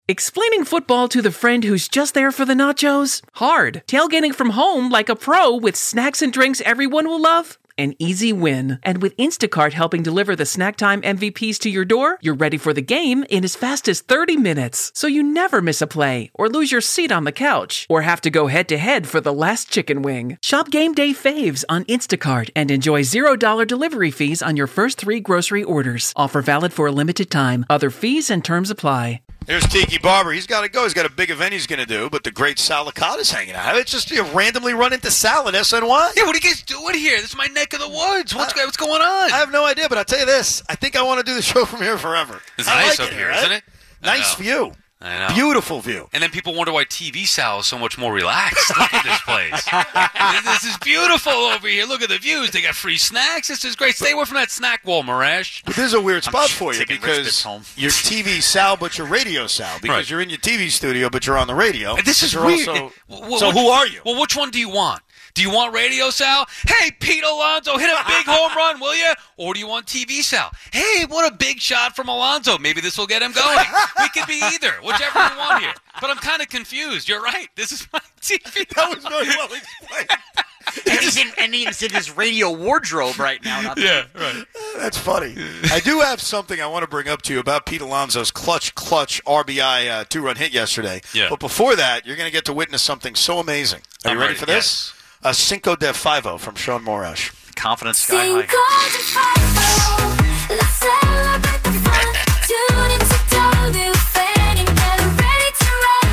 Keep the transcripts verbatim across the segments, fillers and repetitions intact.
Explaining football to the friend who's just there for the nachos? Hard. Tailgating from home like a pro with snacks and drinks everyone will love? An easy win. And with Instacart helping deliver the snack time M V Ps to your door, you're ready for the game in as fast as thirty minutes. So you never miss a play, or lose your seat on the couch, or have to go head-to-head for the last chicken wing. Shop Game Day Faves on Instacart and enjoy zero dollars delivery fees on your first three grocery orders. Offer valid for a limited time. Other fees and terms apply. Here's Tiki Barber. He's got to go. He's got a big event he's going to do, but the great Sal Licata's hanging out. It's just you randomly run into Sal at S N Y. Yeah, what are you guys doing here? This is my neck of the woods. What's, uh, what's going on? I have no idea, but I'll tell you this. I think I want to do the show from here forever. It's I nice like up it, here, right? isn't it? Nice view. I know. Beautiful view. And then people wonder why T V Sal is so much more relaxed. Look at this place. This is beautiful over here. Look at the views. They got free snacks. This is great. Stay away from that snack wall, Marash. But this is a weird spot I'm for you taking because home. you're T V Sal, but you're radio Sal. Because Right. you're in your T V studio, but you're on the radio. This is You're weird. also- Well, so which- who are you? Well, which one do you want? Do you want Radio Sal? Hey, Pete Alonso, hit a big home run, will you? Or do you want T V Sal? Hey, what a big shot from Alonso. Maybe this will get him going. We could be either, whichever you want here. But I'm kind of confused. You're right. This is my T V. That was very well explained. and, he's in, and he's in his radio wardrobe right now. Not Yeah, right. That's funny. I do have something I want to bring up to you about Pete Alonso's clutch, clutch R B I uh, two-run hit yesterday. Yeah. But before that, you're going to get to witness something so amazing. Are I'm you ready, ready, for this? A Cinco de Five-O from Sean Morash. confidence sky Cinco high. de Five-O, let's celebrate the fun. Tune in to W F N and get ready to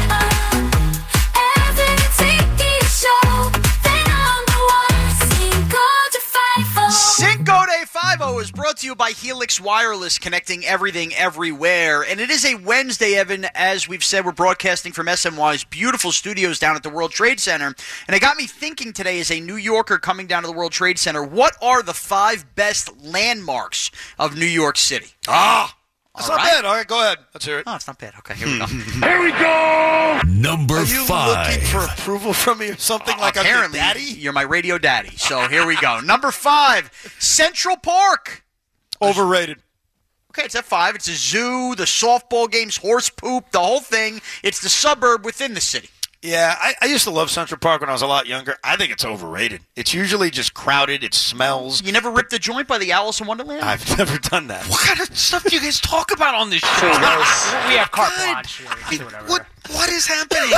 rock. Every Tiki show, the number one. Cinco de Five-O. Cinco de Five-O is brought to you by Helix Wireless, connecting everything everywhere. And it is a Wednesday, Evan. As we've said, we're broadcasting from S M Y's beautiful studios down at the World Trade Center. And it got me thinking today, as a New Yorker coming down to the World Trade Center, what are the five best landmarks of New York City? Ah! That's All not right. bad. All right, go ahead. Let's hear it. Oh, it's not bad. Okay, here we go. Here we go! Number Are you five. looking for approval from me or something like I'm your Apparently, daddy? you're my radio daddy. So here we go. Number five, Central Park. Overrated. Okay, it's at five. It's a zoo, the softball games, horse poop, the whole thing. It's the suburb within the city. Yeah, I, I used to love Central Park when I was a lot younger. I think it's overrated. It's usually just crowded. It smells. You never ripped a joint by the Alice in Wonderland? I've never done that. What kind of stuff do you guys talk about on this show? We have carte God. blanche here. We can do whatever. What, what is happening?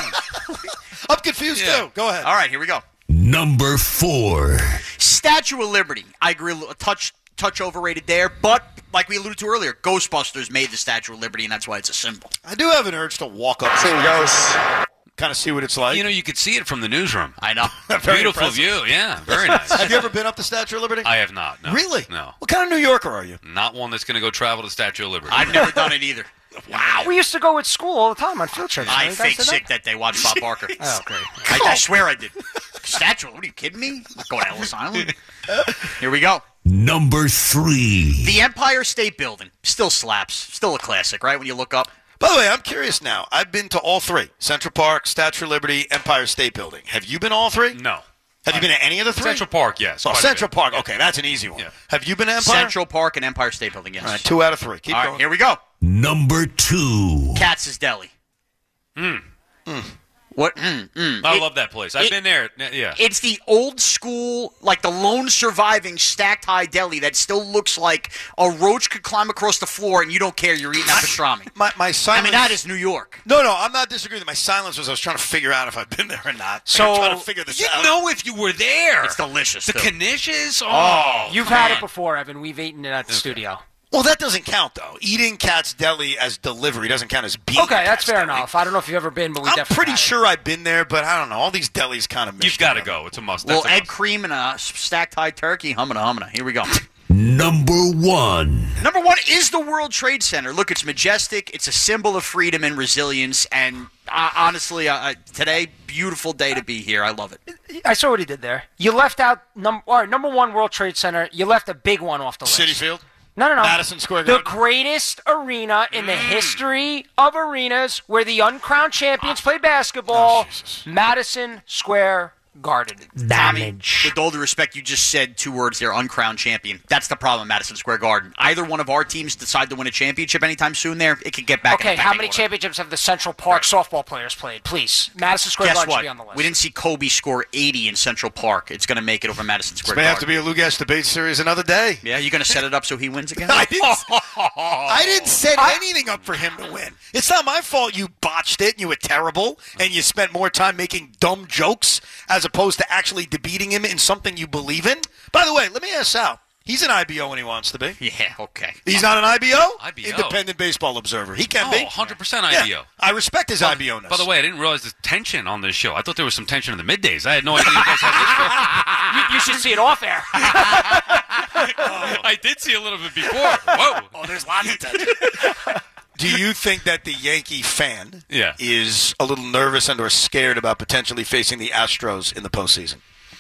I'm confused, Yeah. too. Go ahead. All right, here we go. Number four. Statue of Liberty. I agree, a touch, touch overrated there, but like we alluded to earlier, Ghostbusters made the Statue of Liberty, and that's why it's a symbol. I do have an urge to walk up to ghosts, kind of see what it's like. You know, you could see it from the newsroom. I know. Very Beautiful impressive. view, yeah. Very nice. Have you ever been up the Statue of Liberty? I have not, no. Really? No. What kind of New Yorker are you? Not one that's going to go travel to the Statue of Liberty. I've never done it either. Wow. We used to go at school all the time on field trips. I You guys faked did that? sick that day watching Bob Barker. Oh, great. I, I swear I did. Statue? What are you kidding me? I'm not going to Ellis Island. Here we go. Number three. The Empire State Building still slaps. Still a classic, right? When you look up. By the way, I'm curious now. I've been to all three. Central Park, Statue of Liberty, Empire State Building. Have you been to all three? No. Have you been to any of the three? Central Park, yes. Oh, quite a Central bit. Park. Yeah. Okay, that's an easy one. Yeah. Have you been to Empire? Central Park and Empire State Building, yes. All right, two out of three. Keep All right, going. here we go. Number two. Katz's Deli. Mm. What? Mm, mm. I It- love that place. I've it- been there. Yeah. It's the old school, like the lone surviving stacked high deli that still looks like a roach could climb across the floor and you don't care. You're eating that pastrami. My, my I silence. mean, that is New York. No, no, I'm not disagreeing. My silence was I was trying to figure out if I've been there or not. So- I'm trying to figure this you out. know if you were there. It's delicious. The too. Knishes? Oh. You've had it before, Evan. We've eaten it at the studio. Well, that doesn't count, though. Eating Cat's Deli as delivery doesn't count as being Okay, that's Cat's fair Deli. enough. I don't know if you've ever been, but we I'm definitely pretty had it. sure I've been there, but I don't know. All these delis kind of You've got to go. It's a must. Little That's a egg must. cream and a stacked high turkey. Humana, humana. Here we go. Number one. Number one is the World Trade Center. Look, it's majestic. It's a symbol of freedom and resilience. And uh, honestly, uh, today, beautiful day to be here. I love it. I saw what he did there. You left out num- all right, number one World Trade Center. You left a big one off the list. City Field? No, no, no. Madison Square The Garden? greatest arena in the history of arenas where the uncrowned champions play basketball, Oh, Jesus. Madison Square Garden. Tommy, Damage. with all due respect, you just said two words there, uncrowned champion. That's the problem, Madison Square Garden. Either one of our teams decide to win a championship anytime soon there, it could get back in Okay, the how pecking many order. championships have the Central Park softball players played? Please. Madison Square Guess Garden what? should be on the list. We didn't see Kobe score eighty in Central Park. It's going to make it over Madison Square This may Garden. have to be a Lugas debate series another day. Yeah, you going to set it up so he wins again? I didn't, I didn't set anything up for him to win. It's not my fault you botched it and you were terrible and you spent more time making dumb jokes as opposed to actually debating him in something you believe in. By the way, let me ask Sal. He's an I B O when he wants to be. Yeah, okay. He's not an I B O? I B O. Independent Baseball Observer. He can Oh, be. one hundred percent I B O. Yeah, I respect his I B O-ness. By the way, I didn't realize the tension on this show. I thought there was some tension in the middays. I had no idea you guys had you, you should see it off air. this. I did see a little bit before. Whoa. Oh, there's lots of tension. Do you think that the Yankee fan Yeah. is a little nervous and or scared about potentially facing the Astros in the postseason?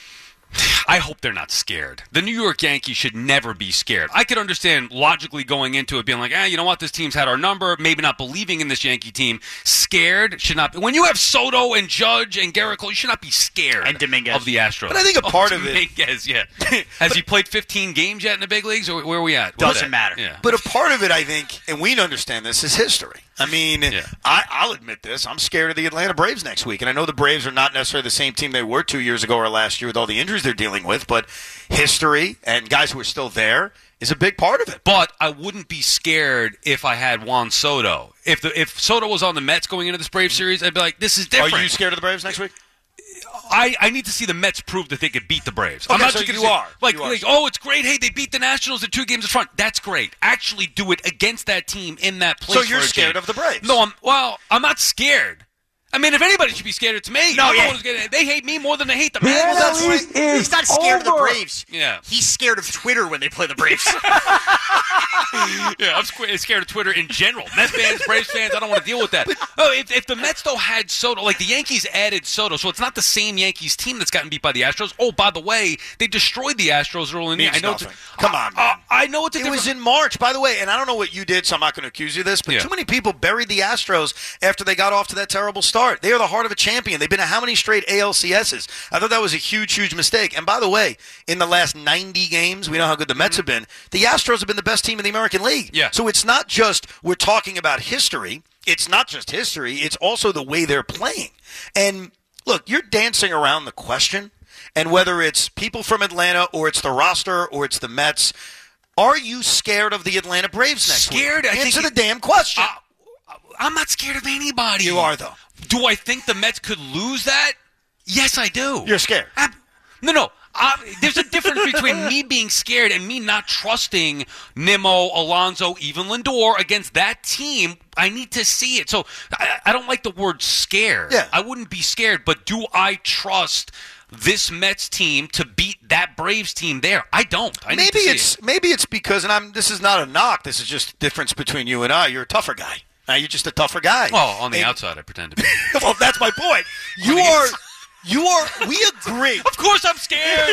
I hope they're not scared. The New York Yankees should never be scared. I could understand logically going into it being like, ah, you know what, this team's had our number, maybe not believing in this Yankee team. Scared should not be. When you have Soto and Judge and Garrett Cole, you should not be scared And Dominguez. of the Astros. But I think a part of it- Dominguez, yeah. Has he played fifteen games yet in the big leagues, or where are we at? Doesn't What's that? matter. Yeah. But a part of it, I think, and we understand this, is history. I mean, Yeah. I, I'll admit this. I'm scared of the Atlanta Braves next week. And I know the Braves are not necessarily the same team they were two years ago or last year with all the injuries they're dealing with. But history and guys who are still there is a big part of it. But I wouldn't be scared if I had Juan Soto. If the if Soto was on the Mets going into this Brave series, I'd be like, this is different. Are you scared of the Braves next week? I, I need to see the Mets prove that they could beat the Braves. I'm Okay, not so just gonna you say, are. like, You are. like, oh, it's great. Hey, they beat the Nationals in two games in front. That's great. Actually, do it against that team in that place. So you're for a scared game. of the Braves? No, I'm. Well, I'm not scared. I mean, if anybody should be scared, it's me. No, I'm the yeah. one who's getting- They hate me more than they hate the Mets. Well, that's right. He's not scared of the Braves. Yeah. He's scared of Twitter when they play the Braves. Yeah, I'm squ- scared of Twitter in general. Mets fans, Braves fans, I don't want to deal with that. Oh, if, if the Mets, though, had Soto, like the Yankees added Soto, so it's not the same Yankees team that's gotten beat by the Astros. Oh, by the way, they destroyed the Astros early in the year. Means I know it's a- nothing. Come on, Uh, man. I know it's a It different... was in March, by the way, and I don't know what you did, so I'm not going to accuse you of this, but Yeah. too many people buried the Astros after they got off to that terrible start. They are the heart of a champion. They've been to how many straight A L C S's? I thought that was a huge, huge mistake. And by the way, in the last ninety games, we know how good the Mets have been. The Astros have been the best team in the American League. Yeah. So it's not just we're talking about history. It's not just history. It's also the way they're playing. And look, you're dancing around the question, and whether it's people from Atlanta or it's the roster or it's the Mets, are you scared of the Atlanta Braves next Scared? week? I think Answer the it- damn question. Uh, I'm not scared of anybody. You are, though. Do I think the Mets could lose that? Yes, I do. You're scared. I'm, no, no. Uh, there's a difference between me being scared and me not trusting Nimmo, Alonso, even Lindor against that team. I need to see it. So I, I don't like the word scared. Yeah. I wouldn't be scared, but do I trust this Mets team to beat that Braves team there? I don't. I need maybe to see it's it. maybe it's because, and I'm. This is not a knock. This is just difference between you and I. You're a tougher guy. Now you're just a tougher guy. Well, on the And- outside, I pretend to be. well, that's my point. You the are. inside. You are. We agree. Of course I'm scared.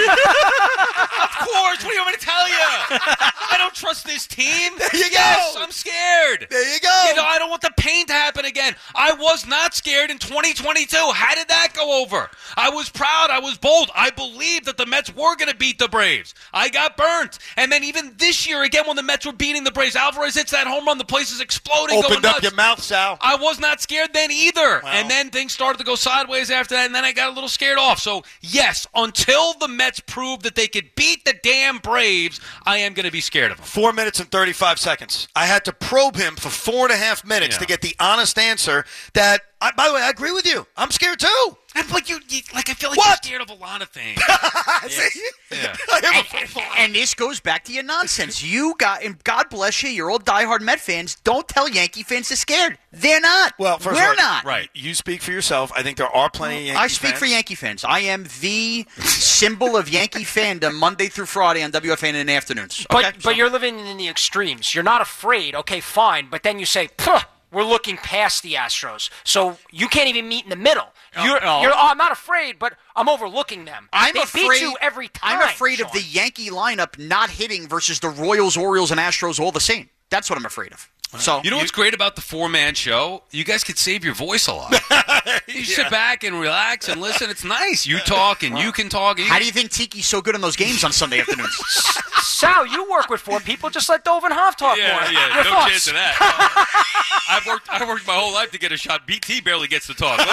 Of course. What do you want me to tell you? I don't trust this team. There you go. Yes, I'm scared. There you go. You know, I don't want the pain to happen again. I was not scared in twenty twenty-two. How did that go over? I was proud. I was bold. I believed that the Mets were going to beat the Braves. I got burnt. And then even this year, again, when the Mets were beating the Braves, Alvarez hits that home run. The place is exploding. Opened going up nuts. your mouth, Sal. I was not scared then either. Well. And then things started to go sideways after that, and then I got a little scared off. So, yes, until the Mets prove that they could beat the damn Braves, I am going to be scared of them. Four minutes and thirty-five seconds. I had to probe him for four and a half minutes Yeah. to get the honest answer that, I, by the way, I agree with you. I'm scared too. I'm like, you, you, like I feel like What? you're scared of a lot of things. See? Yeah. I have a- and, and this goes back to your nonsense. You got, and God bless you, you're all diehard Met fans. Don't tell Yankee fans they're scared. They're not. well, first we're of all, not. Right. You speak for yourself. I think there are plenty of Yankee I speak fans. for Yankee fans. I am the symbol of Yankee fandom Monday through Friday on W F A N in the afternoons. But Okay? but you're living in the extremes. You're not afraid. Okay, fine. But then you say, "Puh, we're looking past the Astros, so you can't even meet in the middle. You're, no. you're oh, I'm not afraid, but I'm overlooking them. I'm they afraid, beat you every time. I'm afraid of Sean. the Yankee lineup not hitting versus the Royals, Orioles, and Astros all the same. That's what I'm afraid of. So You know what's great about the four-man show? You guys could save your voice a lot. You sit back and relax and listen. It's nice. You talk and you can talk. And you How do you think Tiki's so good on those games on Sunday afternoons? Sal, you work with four people. Just let Dove and Hoff talk Yeah, more. yeah, Your no thoughts? chance of that. I've worked. I worked my whole life to get a shot. B T barely gets to talk.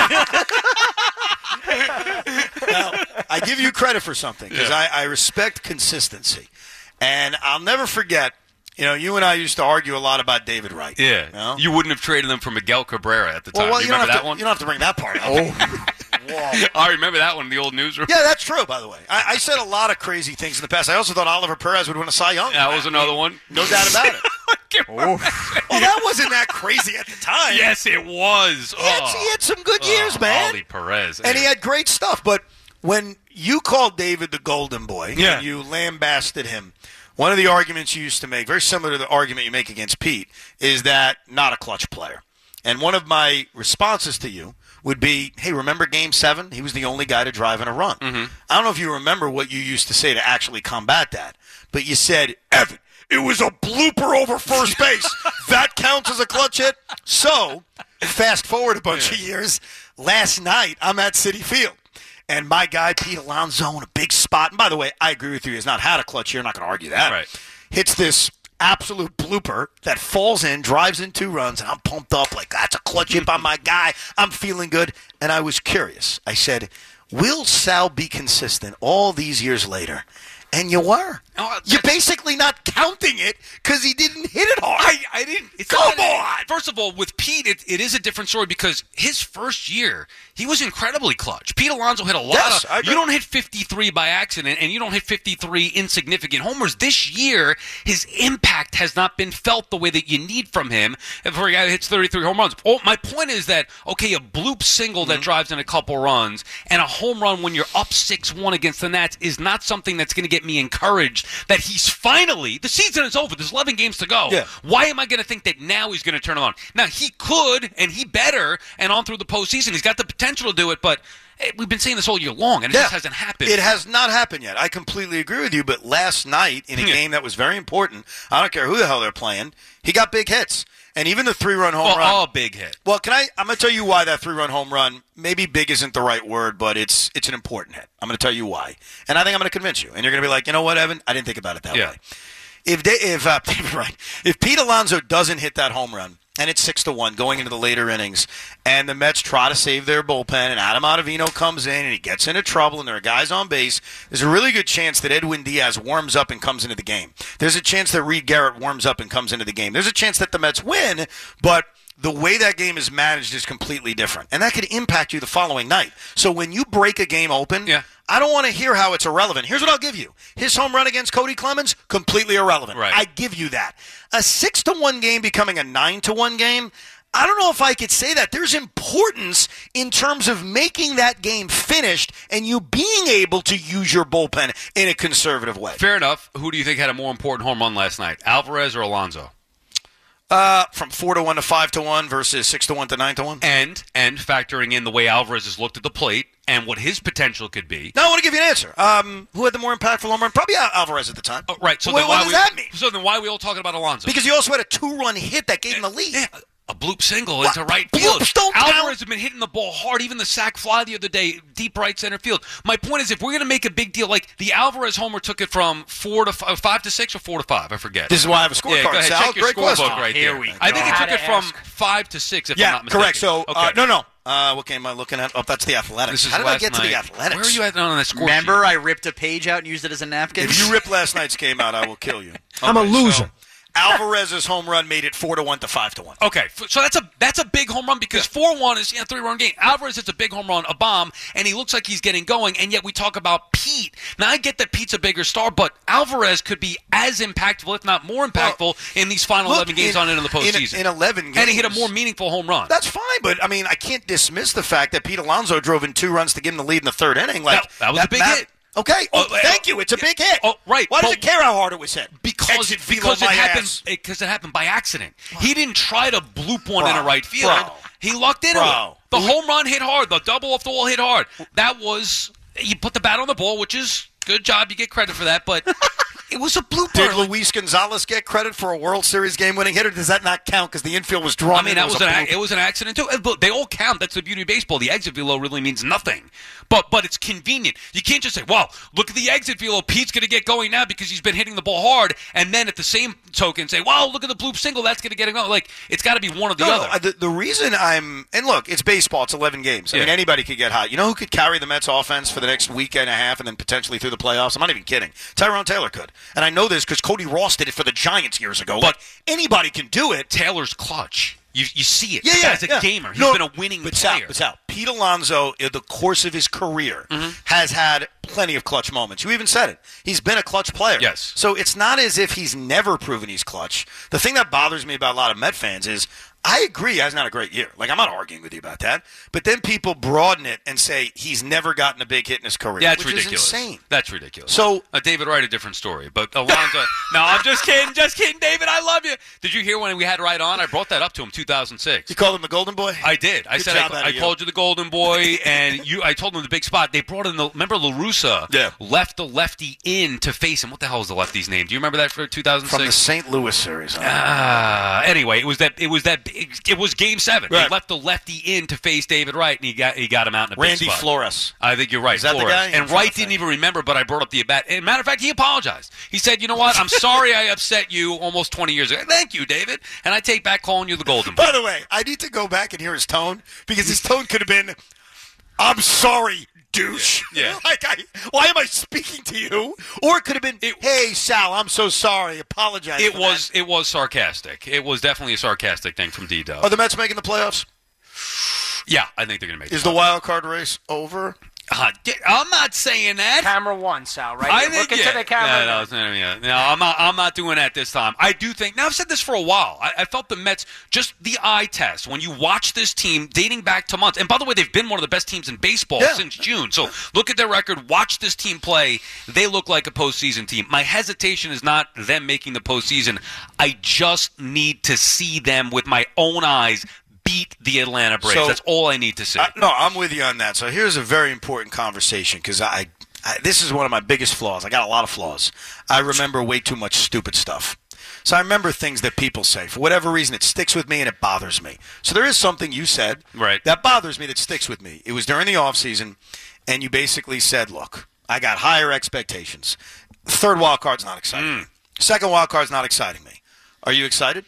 Now, I give you credit for something because Yeah. I, I respect consistency. And I'll never forget, you know, you and I used to argue a lot about David Wright. Yeah, You know? you wouldn't have traded them for Miguel Cabrera at the time. well, well, you you, don't remember have that to, one? you don't have to bring that part up. Oh. I remember that one in the old newsroom. Yeah, that's true, by the way. I, I said a lot of crazy things in the past. I also thought Oliver Perez would win a Cy Young. That was another one. No doubt about it. Oh. Well, that wasn't that crazy at the time. Yes, it was. He had, Oh. he had some good Oh, years, man. Ollie Perez. And he had great stuff. But when you called David the Golden Boy Yeah. and you lambasted him, one of the arguments you used to make, very similar to the argument you make against Pete, is that not a clutch player. And one of my responses to you would be, hey, remember Game seven? He was the only guy to drive in a run. Mm-hmm. I don't know if you remember what you used to say to actually combat that, but you said, Evan, it was a blooper over first base. That counts as a clutch hit? So, fast forward a bunch of years. Last night, I'm at Citi Field. And my guy, Pete Alonso, in a big spot. And by the way, I agree with you. He's not had a clutch here. I'm not going to argue that. Right. Hits this absolute blooper that falls in, drives in two runs, and I'm pumped up like, that's a clutch hit by my guy. I'm feeling good. And I was curious. I said, will Sal be consistent all these years later? And you were. Oh, You're that's- basically not counting it because he didn't hit it hard. I, I didn't. It's Come not that- on! First of all, with Pete, it, it is a different story because his first year, he was incredibly clutch. Pete Alonso hit a lot Yes, I of. agree. You don't hit fifty-three by accident, and you don't hit fifty-three insignificant homers. This year, his impact has not been felt the way that you need from him. And for a guy who hits thirty-three home runs, oh, my point is that okay, a bloop single Mm-hmm. that drives in a couple runs and a home run when you're up six one against the Nats is not something that's going to get me encouraged that he's finally, the season is over. There's eleven games to go. Yeah. Why am I going to think that now he's going to turn it on? Now, he could, and he better, and on through the postseason. He's got the potential to do it, but hey, we've been saying this all year long, and it Yeah. just hasn't happened. It has not happened yet. I completely agree with you. But last night, in a Yeah. game that was very important, I don't care who the hell they're playing, he got big hits. And even the three-run home Well, run. all big hit. Well, can I? I'm going to tell you why that three-run home run. Maybe big isn't the right word, but it's it's an important hit. I'm going to tell you why, and I think I'm going to convince you. And you're going to be like, you know what, Evan? I didn't think about it that Yeah. way. If they, if uh, right, if Pete Alonso doesn't hit that home run, and it's six to one going into the later innings, and the Mets try to save their bullpen, and Adam Ottavino comes in and he gets into trouble, and there are guys on base, there's a really good chance that Edwin Diaz warms up and comes into the game. There's a chance that Reed Garrett warms up and comes into the game. There's a chance that the Mets win, but the way that game is managed is completely different, and that could impact you the following night. So when you break a game open, Yeah. I don't want to hear how it's irrelevant. Here's what I'll give you. His home run against Cody Clemens, completely irrelevant. Right. I give you that. A six to one game becoming a nine to one game, I don't know if I could say that. There's importance in terms of making that game finished and you being able to use your bullpen in a conservative way. Fair enough. Who do you think had a more important home run last night, Alvarez or Alonso? Uh, from four to one to five to one versus six to one to nine to one. And and factoring in the way Alvarez has looked at the plate and what his potential could be. Now I want to give you an answer. Um, who had the more impactful home run? Probably Al- Alvarez at the time. Oh, right. So Wait, then what why does we, that mean? So then why are we all talking about Alonso? Because he also had a two-run hit that gave him the lead. Yeah, a bloop single What? into right field. Bloops don't Alvarez count. has been hitting the ball hard. Even the sac fly the other day, deep right center field. My point is, if we're going to make a big deal, like the Alvarez homer took it from four to five, five to six or four to five, I forget. This is why I have a scorecard. Yeah, go ahead. Sal. Check your Great question. scorebook right Here there. we I think go. it took Had it to from ask. five to six, if I'm Yeah, not mistaken. correct. So, okay. uh, no, no. Uh, what game am I looking at? Oh, that's the Athletics. This is How did I last get to the night. Athletics? Where are you at on that score Remember, I ripped a page out and used it as a napkin? If you rip last night's game out, I will kill you. I'm a Okay, loser. so- Alvarez's home run made it four to one to five to one. Okay, f- so that's a that's a big home run because four one is yeah three run game. Alvarez hits a big home run, a bomb, and he looks like he's getting going. And yet we talk about Pete. Now I get that Pete's a bigger star, but Alvarez could be as impactful, if not more impactful, in these final Look, eleven games in- on into the in- postseason. in eleven games. and he hit a more meaningful home run. That's fine, but I mean, I can't dismiss the fact that Pete Alonso drove in two runs to give him the lead in the third inning. Like That- that was a big mat- hit. Okay, oh, Oh, thank uh, you. It's a big hit. Oh, right, Why does but- it care how hard it was hit? Because, Exit velo because it my happened ass. because it happened by accident. He didn't try to bloop one in a Bro, right field. bro. He lucked into Bro. it. The home run hit hard. The double off the wall hit hard. That was you put the bat on the ball, which is good job. You get credit for that, but It was a blooper. Did Luis Gonzalez get credit for a World Series game-winning hit, or does that not count because the infield was drawn? I mean, in, that it was, was an a ac- blooper? it was an accident too. But they all count. That's the beauty of baseball. The exit velo really means nothing. But but it's convenient. You can't just say, "Well, look at the exit velo. Pete's going to get going now because he's been hitting the ball hard," and then at the same token say, "Well, look at the bloop single. That's going to get it going." Like it's got to be one or the No, other. no, the, the reason I'm and look, it's baseball. It's eleven games. I Yeah. mean, anybody could get hot. You know who could carry the Mets offense for the next week and a half, and then potentially through the playoffs? I'm not even kidding. Tyrone Taylor could, and I know this because Cody Ross did it for the Giants years ago. But- Like anybody can do it. Taylor's clutch. You you see it. Yeah, The yeah, guy's a yeah. gamer. He's No, been a winning but player. Sal, but Sal, Pete Alonso, in the course of his career, Mm-hmm. has had plenty of clutch moments. You even said it. He's been a clutch player. Yes. So it's not as if he's never proven he's clutch. The thing that bothers me about a lot of Met fans is I agree he has not a great year. Like, I'm not arguing with you about that. But then people broaden it and say he's never gotten a big hit in his career, Yeah, that's which ridiculous. is insane. That's ridiculous. So- uh, David Wright, a different story. But Alonso, no, I'm just kidding, just kidding, David. I love you. Did you hear when we had Wright on? I brought that up to him, two thousand six. You called him the Golden Boy? I did. I Good said job I, out I of you. called you the Golden Boy, and you. I told him the big spot. They brought in the. Remember LaRussa? Yeah. Left the lefty in to face him. What the hell was the lefty's name? Do you remember that for two thousand six? From the Saint Louis series. Huh? Ah, anyway, it was that. It was that. It, it was Game Seven. Right. They left the lefty in to face David Wright, and he got he got him out in a Randy big spot. Flores. I think you're right. Is that the Flores. guy? I'm And trying Wright to didn't think. even remember, but I brought up the at bat. And matter of fact, he apologized. He said, "You know what? I'm sorry I upset you almost twenty years ago. Thank you, David. And I take back calling you the Golden Boy." By the way, I need to go back and hear his tone because his tone could have been, "I'm sorry, douche." Yeah, yeah. Like, I, why am I speaking to you? Or it could have been, "Hey, Sal, I'm so sorry. Apologize." It for was that." it was sarcastic. It was definitely a sarcastic thing from D-Dub. Are the Mets making the playoffs? Yeah, I think they're going to make. Is the wild card race over? Uh, di- I'm not saying that. Camera one, Sal, right? I You're think looking yeah. to the camera. No, no, no, no, no, I'm not. I'm not doing that this time. I do think. Now I've said this for a while. I, I felt the Mets just the eye test when you watch this team dating back to months. And by the way, they've been one of the best teams in baseball Yeah. since June. So look at their record. Watch this team play. They look like a postseason team. My hesitation is not them making the postseason. I just need to see them with my own eyes beat the Atlanta Braves. So- That's all I need to see. Uh, no, I'm with you on that. So here's a very important conversation because I, I, this is one of my biggest flaws. I got a lot of flaws. I remember way too much stupid stuff. So I remember things that people say. For whatever reason, it sticks with me and it bothers me. So there is something you said Right. that bothers me that sticks with me. It was during the offseason, and you basically said, look, I got higher expectations. Third wild card's not exciting me. Second wild card's not exciting me. Are you excited?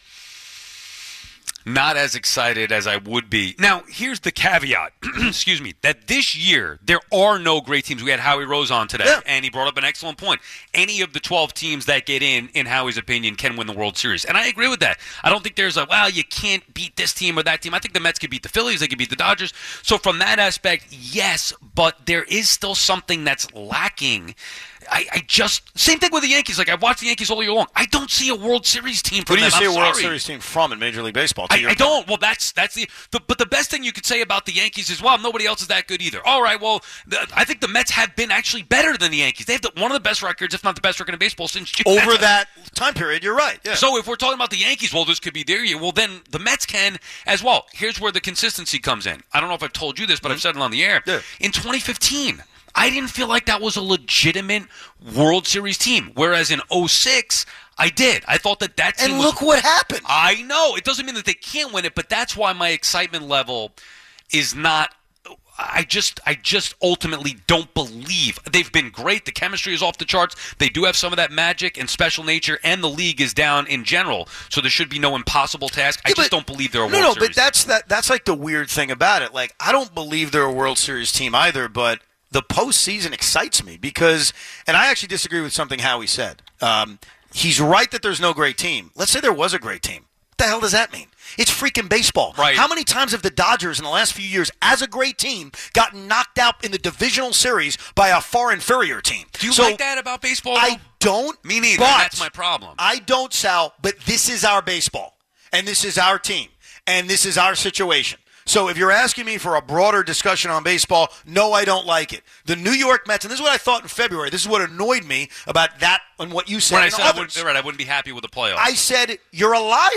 Not as excited as I would be. Now, here's the caveat, excuse me, that this year there are no great teams. We had Howie Rose on today, Yeah. and he brought up an excellent point. Any of the twelve teams that get in, in Howie's opinion, can win the World Series. And I agree with that. I don't think there's a, well, you can't beat this team or that team. I think the Mets could beat the Phillies. They could beat the Dodgers. So from that aspect, yes, but there is still something that's lacking. I, I just, same thing with the Yankees. Like, I've watched the Yankees all year long. I don't see a World Series team from Who do you them. see I'm a World sorry. Series team from in Major League Baseball? to I, your I point? don't. Well, that's that's the, the. But the best thing you could say about the Yankees is, well, nobody else is that good either. All right. Well, the, I think the Mets have been actually better than the Yankees. They have the, one of the best records, if not the best record in baseball since June. Over that time period, you're right. Yeah. So if we're talking about the Yankees, well, this could be their year. Well, then the Mets can as well. Here's where the consistency comes in. I don't know if I've told you this, but I've said it on the air. Yeah. In twenty fifteen, I didn't feel like that was a legitimate World Series team, whereas in oh six, I did. I thought that that team and was look what happened. I know. It doesn't mean that they can't win it, but that's why my excitement level is not I just I just ultimately don't believe. They've been great. The chemistry is off the charts. They do have some of that magic and special nature, and the league is down in general. So there should be no impossible task. I Yeah, just but- don't believe they're a No, World no, Series but that's that. That's like the weird thing about it. Like, I don't believe they're a World Series team either, but the postseason excites me because, and I actually disagree with something Howie said. Um, he's right that there's no great team. Let's say there was a great team. What the hell does that mean? It's freaking baseball. Right. How many times have the Dodgers in the last few years, as a great team, gotten knocked out in the divisional series by a far inferior team? Do you So, like that about baseball? I though? don't. Me neither. but That's my problem. I don't, Sal, but this is our baseball, and this is our team, and this is our situation. So if you're asking me for a broader discussion on baseball, no, I don't like it. The New York Mets, and this is what I thought in February, this is what annoyed me about that and what you said when I and said I others. wouldn't, right, I wouldn't be happy with the playoffs. I said, you're a liar.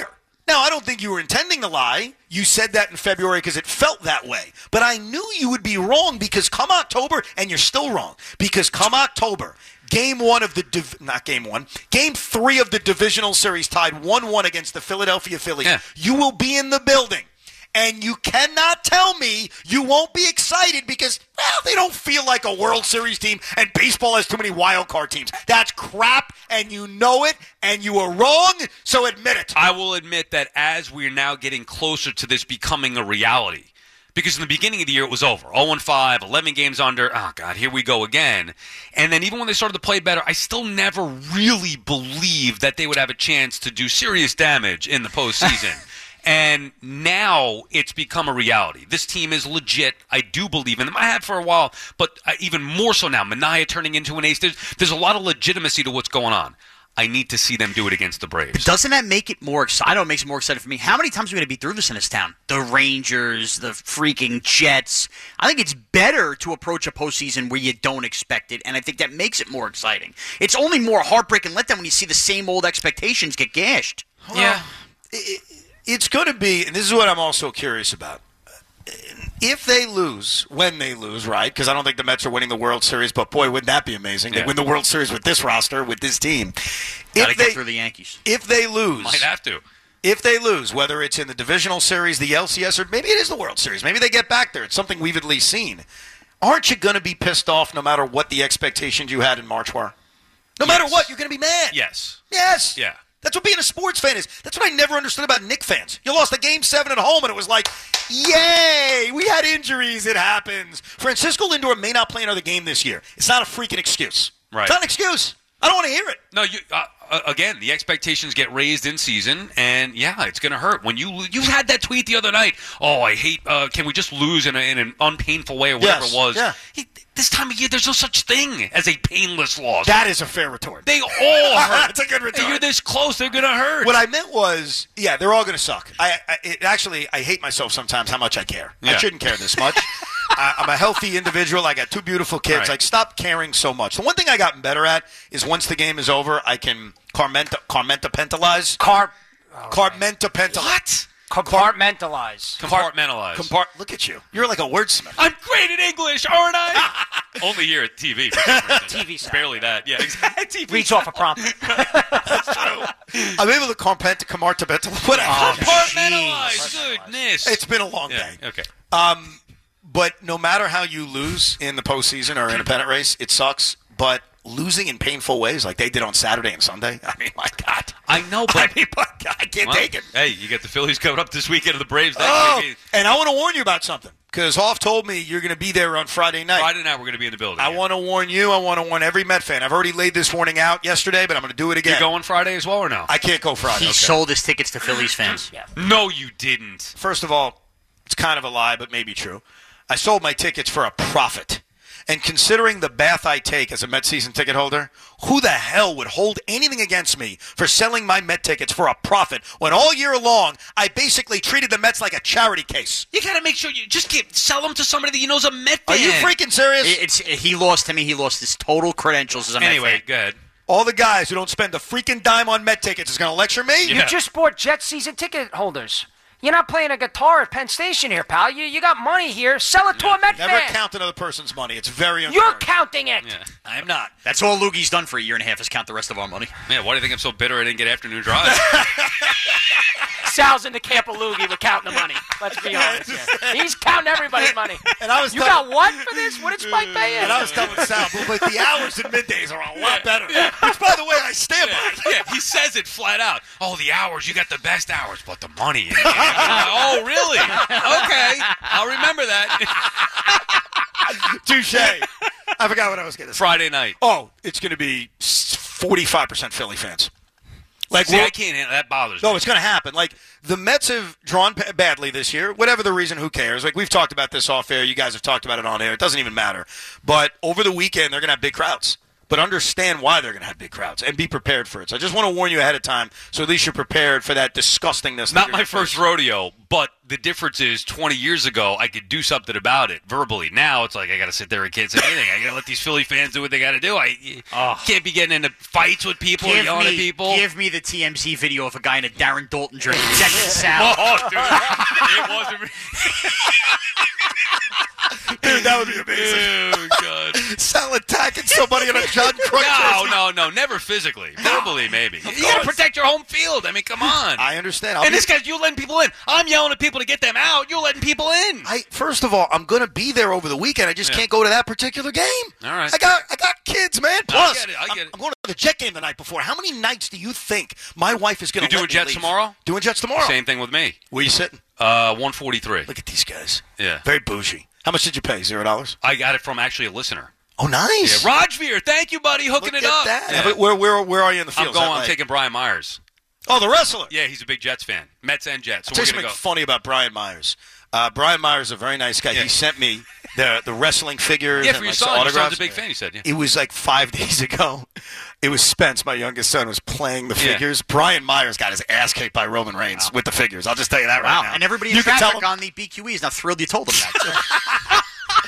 Now, I don't think you were intending to lie. You said that in February because it felt that way. But I knew you would be wrong because come October, and you're still wrong, because come October, game one of the, div- not game one, game three of the divisional series tied one one against the Philadelphia Phillies, Yeah. you will be in the building. And you cannot tell me you won't be excited because, well, they don't feel like a World Series team and baseball has too many wild card teams. That's crap, and you know it, and you were wrong, so admit it. I will admit that as we're now getting closer to this becoming a reality, because in the beginning of the year it was over. oh and five, eleven games under. Oh, God, here we go again. And then even when they started to play better, I still never really believed that they would have a chance to do serious damage in the postseason. And now it's become a reality. This team is legit. I do believe in them. I have for a while, but uh, even more so now. Mania turning into an ace. There's, there's a lot of legitimacy to what's going on. I need to see them do it against the Braves. Doesn't that make it more exciting? I know it makes it more exciting for me. How many times are we going to be through this in this town? The Rangers, the freaking Jets. I think it's better to approach a postseason where you don't expect it, and I think that makes it more exciting. It's only more heartbreaking letdown when you see the same old expectations get gashed. Yeah. It, it's going to be, and this is what I'm also curious about. If they lose, when they lose, right? Because I don't think the Mets are winning the World Series, but boy, wouldn't that be amazing? Yeah. They win the World Series with this roster, with this team. Got to If get they, through the Yankees. if they lose, Might have to. if they lose, whether it's in the divisional series, the L C S, or maybe it is the World Series, maybe they get back there. It's something we've at least seen. Aren't you going to be pissed off no matter what the expectations you had in March were? No matter Yes. what, you're going to be mad. Yes. Yes. Yeah. That's what being a sports fan is. That's what I never understood about Knicks fans. You lost a game seven at home, and it was like, yay, we had injuries. It happens. Francisco Lindor may not play another game this year. It's not a freaking excuse. Right. It's not an excuse. I don't want to hear it. No, you uh, uh, again. The expectations get raised in season, and yeah, it's going to hurt when you you had that tweet the other night. Oh, I hate. Uh, can we just lose in, a, in an unpainful way or whatever Yes, it was? yeah. He- this time of year, there's no such thing as a painless loss. That is a fair retort. they all hurt. That's a good retort. You're this close, they're going to hurt. What I meant was, yeah, they're all going to suck. I, I it actually, I hate myself sometimes how much I care. I Yeah. shouldn't care this much. I, I'm a healthy individual. I got two beautiful kids. Right. Like, stop caring so much. The one thing I gotten better at is once the game is over, I can carmenta, carmentapentalize. Car- Carmentapentalize. what? compartmentalize. Compartmentalize. Compart. Look at you. You're like a wordsmith. I'm great at English, aren't I? Only here at T V. For some reason. T V sound. Barely that. Yeah, exactly. T V Reads off a prompt. I'm able to carment, carmentapentalize. Whatever. Compartmentalize. Goodness. It's been a long yeah. day. Okay. Um, but no matter how you lose in the postseason or in a pennant race, it sucks. But losing in painful ways, like they did on Saturday and Sunday, I mean, my God. I know, but I mean, my God, I can't well, take it. Hey, you got the Phillies coming up this weekend and the Braves next Oh, week. and I want to warn you about something because Hoff told me you're going to be there on Friday night. Friday night we're going to be in the building. I yeah. want to warn you. I want to warn every Met fan. I've already laid this warning out yesterday, but I'm going to do it again. You going Friday as well or no? I can't go Friday. He sold his tickets to Phillies fans. Yeah. No, you didn't. First of all, it's kind of a lie, but maybe true. I sold my tickets for a profit. And considering the bath I take as a Met season ticket holder, who the hell would hold anything against me for selling my Met tickets for a profit when all year long I basically treated the Mets like a charity case? You got to make sure you just get sell them to somebody that you know is a Met Are fan. you freaking serious? It's he lost to me. He lost his total credentials as a Met Anyway, fan. go ahead. All the guys who don't spend a freaking dime on Met tickets is going to lecture me? Yeah. You just bought Jet season ticket holders. You're not playing a guitar at Penn Station here, pal. You you got money here. Sell it to a Met Never fan. count another person's money. It's very unfair. You're counting it. Yeah. I'm not. That's all Loogie's done for a year and a half is count the rest of our money. Man, why do you think I'm so bitter I didn't get afternoon drive? Sal's in the camp of Loogie with counting the money. Let's be honest here. He's counting everybody's money. And I was You telling- got what for this? What did Spike pay in? And I was telling Sal, but the hours and middays are a lot better. Which, by the way, I stand by. Yeah, he says it flat out. Oh, the hours, you got the best hours, but the money. Oh, really? Okay, I'll remember that. Touche. I forgot what I was going to say. Friday night. Oh, it's going to be forty-five percent Philly fans. Like, See, we're- I can't handle that. Bothers me. no, it's going to happen. Like, the Mets have drawn p- badly this year. Whatever the reason, who cares? Like, we've talked about this off air. You guys have talked about it on air. It doesn't even matter. But over the weekend, they're going to have big crowds. but understand why they're going to have big crowds and be prepared for it. So I just want to warn you ahead of time so at least you're prepared for that disgustingness. Not my first rodeo, but the difference is twenty years ago I could do something about it verbally. Now it's like I got to sit there and can't say anything. I got to let these Philly fans do what they got to do. I Oh. can't be getting into fights with people or Give yelling me, at people. give me the T M Z video of a guy in a Darren Dalton jersey checking Sal. Oh, dude. It wasn't me. Dude, that would be amazing. Oh, God. Sal attacking somebody in a John Crook No, jersey. no, no. Never physically. Verbally, maybe. You got to protect your home field. I mean, come on. I understand. I'll and be- this guy's, you letting people in. I'm yelling at people to get them out. You're letting people in. I first of all, I'm going to be there over the weekend. I just Yeah. can't go to that particular game. All right. I got I got kids, man. No, I Plus, get it, I get I'm, it. I'm going to the Jet game the night before. How many nights do you think my wife is going You to doing let me Jets leave? tomorrow? Doing Jets tomorrow. Same thing with me. Where you sitting? Uh, one forty-three. Look at these guys. Yeah. Very bougie. How much did you pay? Zero dollars? I got it from actually a listener. Oh, nice. Yeah, Rajveer, thank you, buddy, hooking Look it at up. that. Yeah. But Where, where, where are you in the field? I'm going. I'm taking Brian Myers. Oh, the wrestler. Yeah, he's a big Jets fan. Mets and Jets. So I'll tell we're you gonna something go. funny about Brian Myers. Uh, Brian Myers is a very nice guy. Yeah. He sent me the the wrestling figures Yeah, and for your like, son. some Your son's autographs. a big fan. He said. Yeah. It was like five days ago. It was Spence, my youngest son, was playing the Yeah. figures. Brian Myers got his ass kicked by Roman Reigns with the figures. I'll just tell you that Wow. right now. And everybody in you can tell traffic him. on the B Q E is now thrilled you told them that.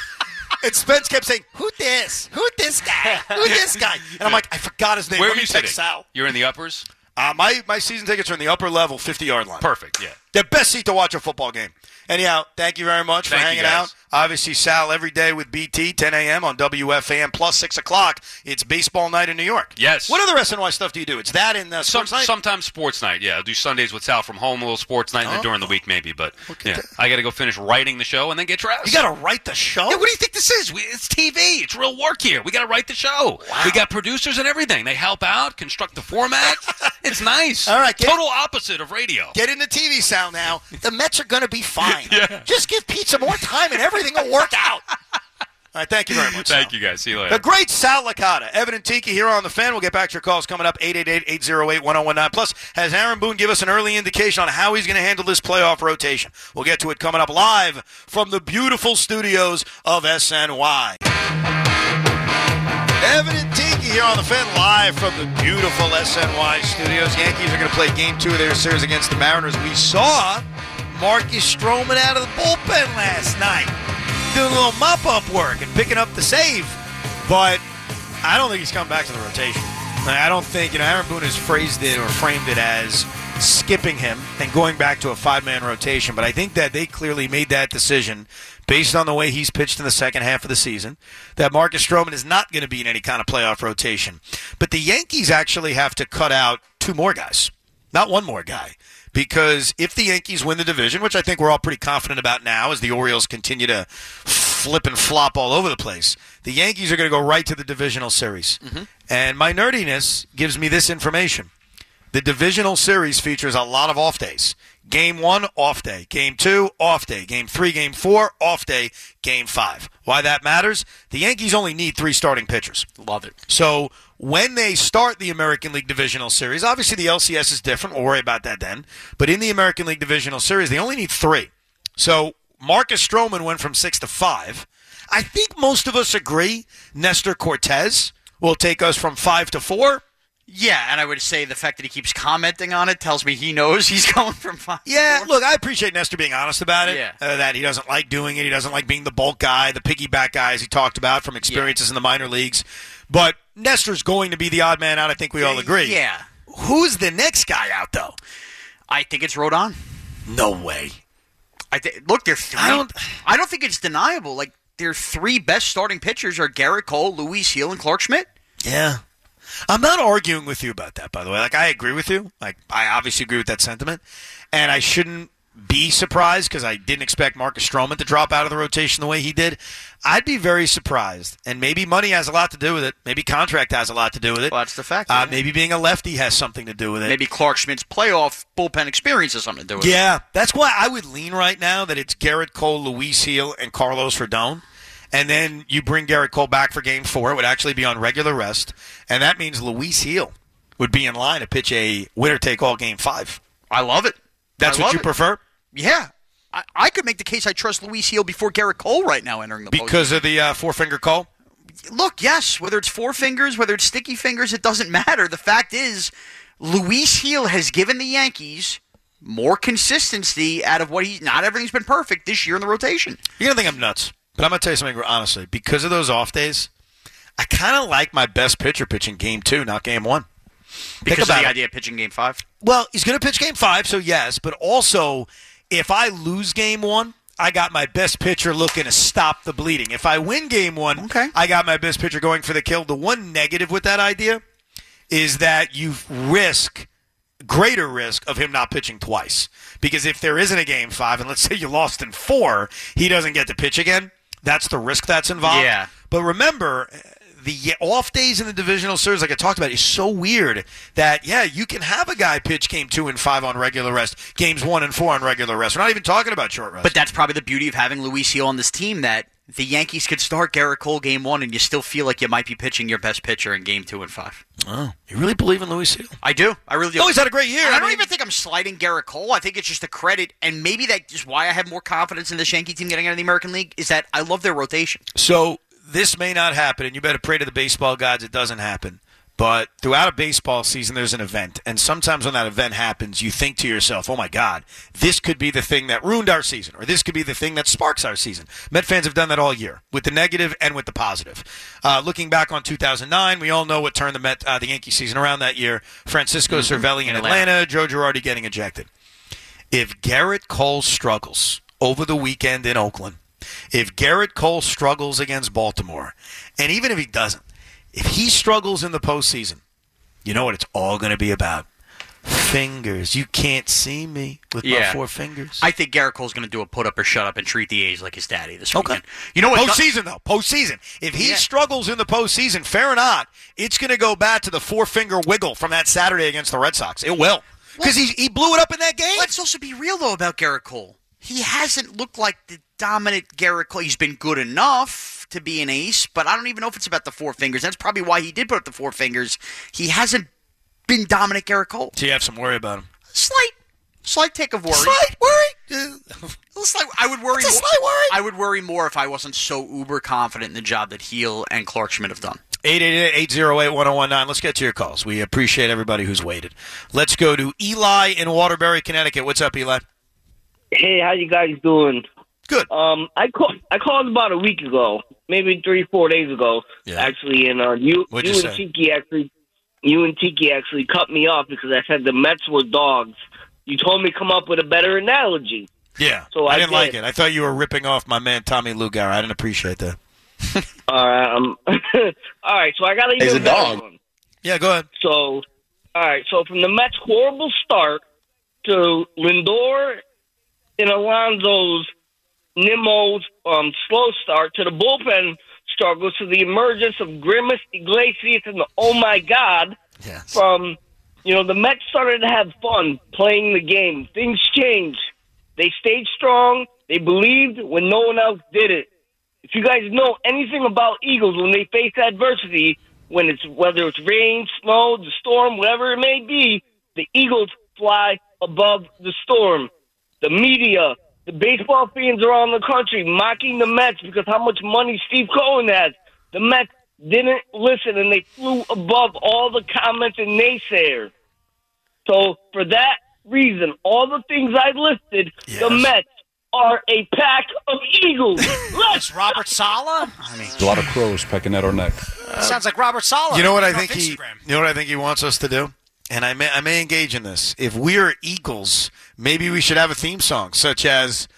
And Spence kept saying, "Who this? Who this guy? Who this guy?" And I'm like, "I forgot his name." Where Let are me you text sitting? Sal. You're in the uppers. Uh, my my season tickets are in the upper level, fifty-yard line. Perfect. Yeah. The best seat to watch a football game. Anyhow, thank you very much for Thank you, hanging guys. out. Obviously, Sal every day with B T, ten a.m. on W F A M, plus six o'clock. It's baseball night in New York. Yes. What other S N Y stuff do you do? It's that in uh, Some, sports night? sometimes sports night, yeah. I'll do Sundays with Sal from home, a little sports night, and then Oh. during the week maybe. But Look at yeah, that. I got to go finish writing the show and then get dressed. You got to write the show? Yeah, what do you think this is? We, it's T V. It's real work here. We got to write the show. Wow. We got producers and everything. They help out, construct the format. It's nice. All right, get- Total opposite of radio. Get into T V, Sal, now. The Mets are going to be fine. Yeah. Just give Pete some more time and everything will work out. All right, thank you very much, Thank Sal. you guys. See you The later. great Sal Licata. Evan and Tiki here on The Fan. We'll get back to your calls coming up, eight eight eight, eight oh eight, one oh one nine. Plus, has Aaron Boone give us an early indication on how he's going to handle this playoff rotation? We'll get to it coming up live from the beautiful studios of S N Y. Evan and Tiki here on The Fan, live from the beautiful S N Y studios. Yankees are going to play game two of their series against the Mariners. We saw Marcus Stroman out of the bullpen last night, doing a little mop-up work and picking up the save. But I don't think he's coming back to the rotation. I don't think, you know, Aaron Boone has phrased it or framed it as skipping him and going back to a five-man rotation. But I think that they clearly made that decision based on the way he's pitched in the second half of the season, that Marcus Stroman is not going to be in any kind of playoff rotation. But the Yankees actually have to cut out two more guys, not one more guy. Because if the Yankees win the division, which I think we're all pretty confident about now as the Orioles continue to flip and flop all over the place, the Yankees are going to go right to the divisional series. Mm-hmm. And my nerdiness gives me this information. The divisional series features a lot of off days. Game one, off day. Game two, off day. Game three, game four, off day. Game five. Why that matters? The Yankees only need three starting pitchers. Love it. So when they start the American League Divisional Series, obviously the L C S is different. We'll worry about that then. But in the American League Divisional Series, they only need three. So Marcus Stroman went from six to five. I think most of us agree Nestor Cortez will take us from five to four. Yeah, and I would say the fact that he keeps commenting on it tells me he knows he's going from five. to Yeah, four. look, I appreciate Nestor being honest about it. Yeah. Uh, that he doesn't like doing it. He doesn't like being the bulk guy, the piggyback guy, as he talked about from experiences in the minor leagues. But Nestor's going to be the odd man out. I think we all agree. Yeah. Who's the next guy out, though? I think it's Rodon. No way. I th- look, they're three. I don't- I don't think it's deniable. Like their three best starting pitchers are Garrett Cole, Luis Hill, and Clark Schmidt. Yeah. I'm not arguing with you about that, by the way. Like, I agree with you. Like, I obviously agree with that sentiment. And I shouldn't be surprised because I didn't expect Marcus Stroman to drop out of the rotation the way he did. I'd be very surprised. And maybe money has a lot to do with it. Maybe contract has a lot to do with it. Well, that's the fact. Uh, yeah. maybe being a lefty has something to do with it. Maybe Clark Schmidt's playoff bullpen experience has something to do with it. Yeah, that's why I would lean right now that it's Garrett Cole, Luis Hill, and Carlos Rodon. And then you bring Garrett Cole back for game four. It would actually be on regular rest. And that means Luis Hill would be in line to pitch a winner-take-all game five. I love it. That's I what love you it. prefer? Yeah. I, I could make the case I trust Luis Hill before Garrett Cole right now entering the postseason. Because of the uh, four-finger call? look, yes, whether it's four fingers, whether it's sticky fingers, it doesn't matter. The fact is, Luis Gil has given the Yankees more consistency out of what he's. Not everything's been perfect this year in the rotation. You're going to think I'm nuts, but I'm going to tell you something honestly. Because of those off days, I kind of like my best pitcher pitching game two, not game one. Because of the it. idea of pitching game five? Well, he's going to pitch game five, so yes. But also, if I lose game one, I got my best pitcher looking to stop the bleeding. If I win game one, okay. I got my best pitcher going for the kill. The one negative with that idea is that you risk greater risk of him not pitching twice. Because if there isn't a game five, and let's say you lost in four, he doesn't get to pitch again. That's the risk that's involved. Yeah. But remember, the off days in the divisional series, like I talked about, is so weird that, yeah, you can have a guy pitch game two and five on regular rest, games one and four on regular rest. We're not even talking about short rest. But that's probably the beauty of having Luis Gil on this team, that the Yankees could start Garrett Cole game one and you still feel like you might be pitching your best pitcher in game two and five. Oh, you really believe in Luis Gil? I do. I really do. Oh, he's had a great year. And I, I don't mean- even think I'm slighting Garrett Cole. I think it's just a credit, and maybe that's just why I have more confidence in this Yankee team getting out of the American League, is that I love their rotation. So this may not happen, and you better pray to the baseball gods it doesn't happen. But throughout a baseball season, there's an event. And sometimes when that event happens, you think to yourself, oh, my God, this could be the thing that ruined our season, or this could be the thing that sparks our season. Met fans have done that all year, with the negative and with the positive. Uh, looking back on two thousand nine, we all know what turned the Met, uh, the Yankee season around that year. Francisco Mm-hmm. Cervelli in Atlanta, Joe Girardi getting ejected. If Garrett Cole struggles over the weekend in Oakland, if Garrett Cole struggles against Baltimore, and even if he doesn't, if he struggles in the postseason, you know what it's all going to be about? Fingers. You can't see me with my Yeah. four fingers. I think Garrett Cole's going to do a put up or shut up and treat the A's like his daddy this Okay. weekend. You know what? Postseason, though. Postseason. If he Yeah. struggles in the postseason, fair or not, it's going to go back to the four-finger wiggle from that Saturday against the Red Sox. It will. Because he, he blew it up in that game. Let's also be real, though, about Garrett Cole. He hasn't looked like the dominant Garrett Cole. He's been good enough to be an ace, but I don't even know if it's about the four fingers. That's probably why he did put up the four fingers. He hasn't been dominant Garrett Cole. So you have some worry about him. Slight, slight tick of worry. Slight worry? Slight, I would worry. It's a more, slight worry. I would worry more if I wasn't so uber confident in the job that Heel and Clark Schmidt have done. eight eight eight, eight oh eight, one oh one nine. Let's get to your calls. We appreciate everybody who's waited. Let's go to Eli in Waterbury, Connecticut. What's up, Eli? Hey, how you guys doing? Good. Um, I called. I called about a week ago, maybe three, four days ago, Yeah. actually, and uh, you, What'd you you and say? Tiki actually, you and Tiki actually cut me off because I said the Mets were dogs. You told me to come up with a better analogy. Yeah. So I I didn't did. like it. I thought you were ripping off my man Tommy Lugar. I didn't appreciate that. All right, um, all right. So I got even He's a better dog. one. Yeah, go ahead. So, all right. So from the Mets' horrible start to Lindor and Alonso's Nimmo's um, slow start to the bullpen struggles to the emergence of Grimace, Iglesias, and the oh my God Yes. from, you know, the Mets started to have fun playing the game. Things changed. They stayed strong. They believed when no one else did it. If you guys know anything about Eagles, when they face adversity, when it's whether it's rain, snow, the storm, whatever it may be, the Eagles fly above the storm. The media, the baseball fans around the country mocking the Mets because how much money Steve Cohen has. The Mets didn't listen, and they flew above all the comments and naysayers. So for that reason, all the things I listed, Yes. the Mets are a pack of Eagles. Let's It's Robert Saleh. I mean, A lot of crows pecking at our neck. sounds like Robert Saleh. You know what I Off think he Instagram. You know what I think he wants us to do? And I may I may engage in this. If we are Eagles, maybe we should have a theme song such as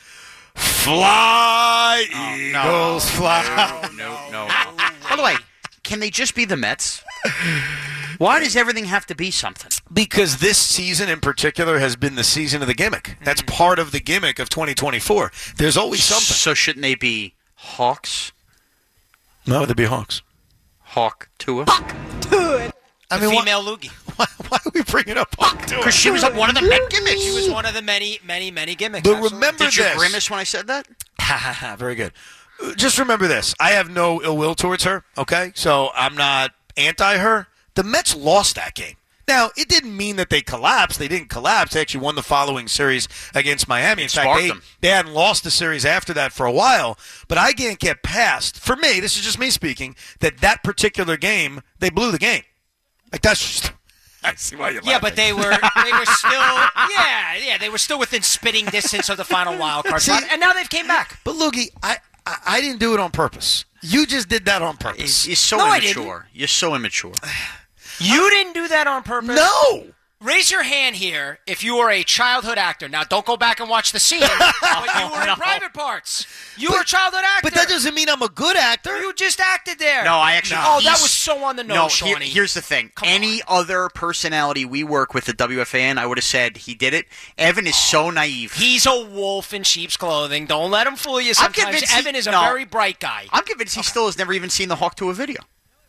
Fly Eagles Fly. No, no, no. By the way, can they just be the Mets? Why does everything have to be something? Because this season in particular has been the season of the gimmick. That's part of the gimmick of twenty twenty-four. There's always something. So shouldn't they be Hawks? No, they'd be Hawks. Hawk Tua? I mean, why, female loogie. why, why are we bringing up Hawk to Because she was one of the Met gimmicks. She was one of the many, many, many gimmicks. But absolutely. remember Did you this. grimace when I said that? Very good. Just remember this. I have no ill will towards her, okay? So I'm not anti her. The Mets lost that game. Now, it didn't mean that they collapsed. They didn't collapse. They actually won the following series against Miami. In It fact, sparked they, them. they hadn't lost the series after that for a while. But I can't get past, for me, this is just me speaking, that that particular game, they blew the game. Like, that's just... I see why you're Yeah, laughing. but they were they were still yeah yeah they were still within spitting distance of the final wild card See- spot, and now they've came back. But, Loogie, I, I, I didn't do it on purpose. You just did that on You're, purpose. you're so No, I immature. You're so immature. You didn't do that on purpose. No! Raise your hand here if you are a childhood actor. Now, don't go back and watch the scene, but you were in private parts. You were a childhood actor. But that doesn't mean I'm a good actor. You just acted there. No, I actually. Oh, that he's- was so on the nose, No, here- Shawnee. here's the thing. Come Any other personality we work with at W F A N, I would have said he did it. Evan is so naive. He's a wolf in sheep's clothing. Don't let him fool you. I'm Sometimes convinced he- Evan is a no. very bright guy. I'm convinced he still has never even seen the Hawk Tuah video.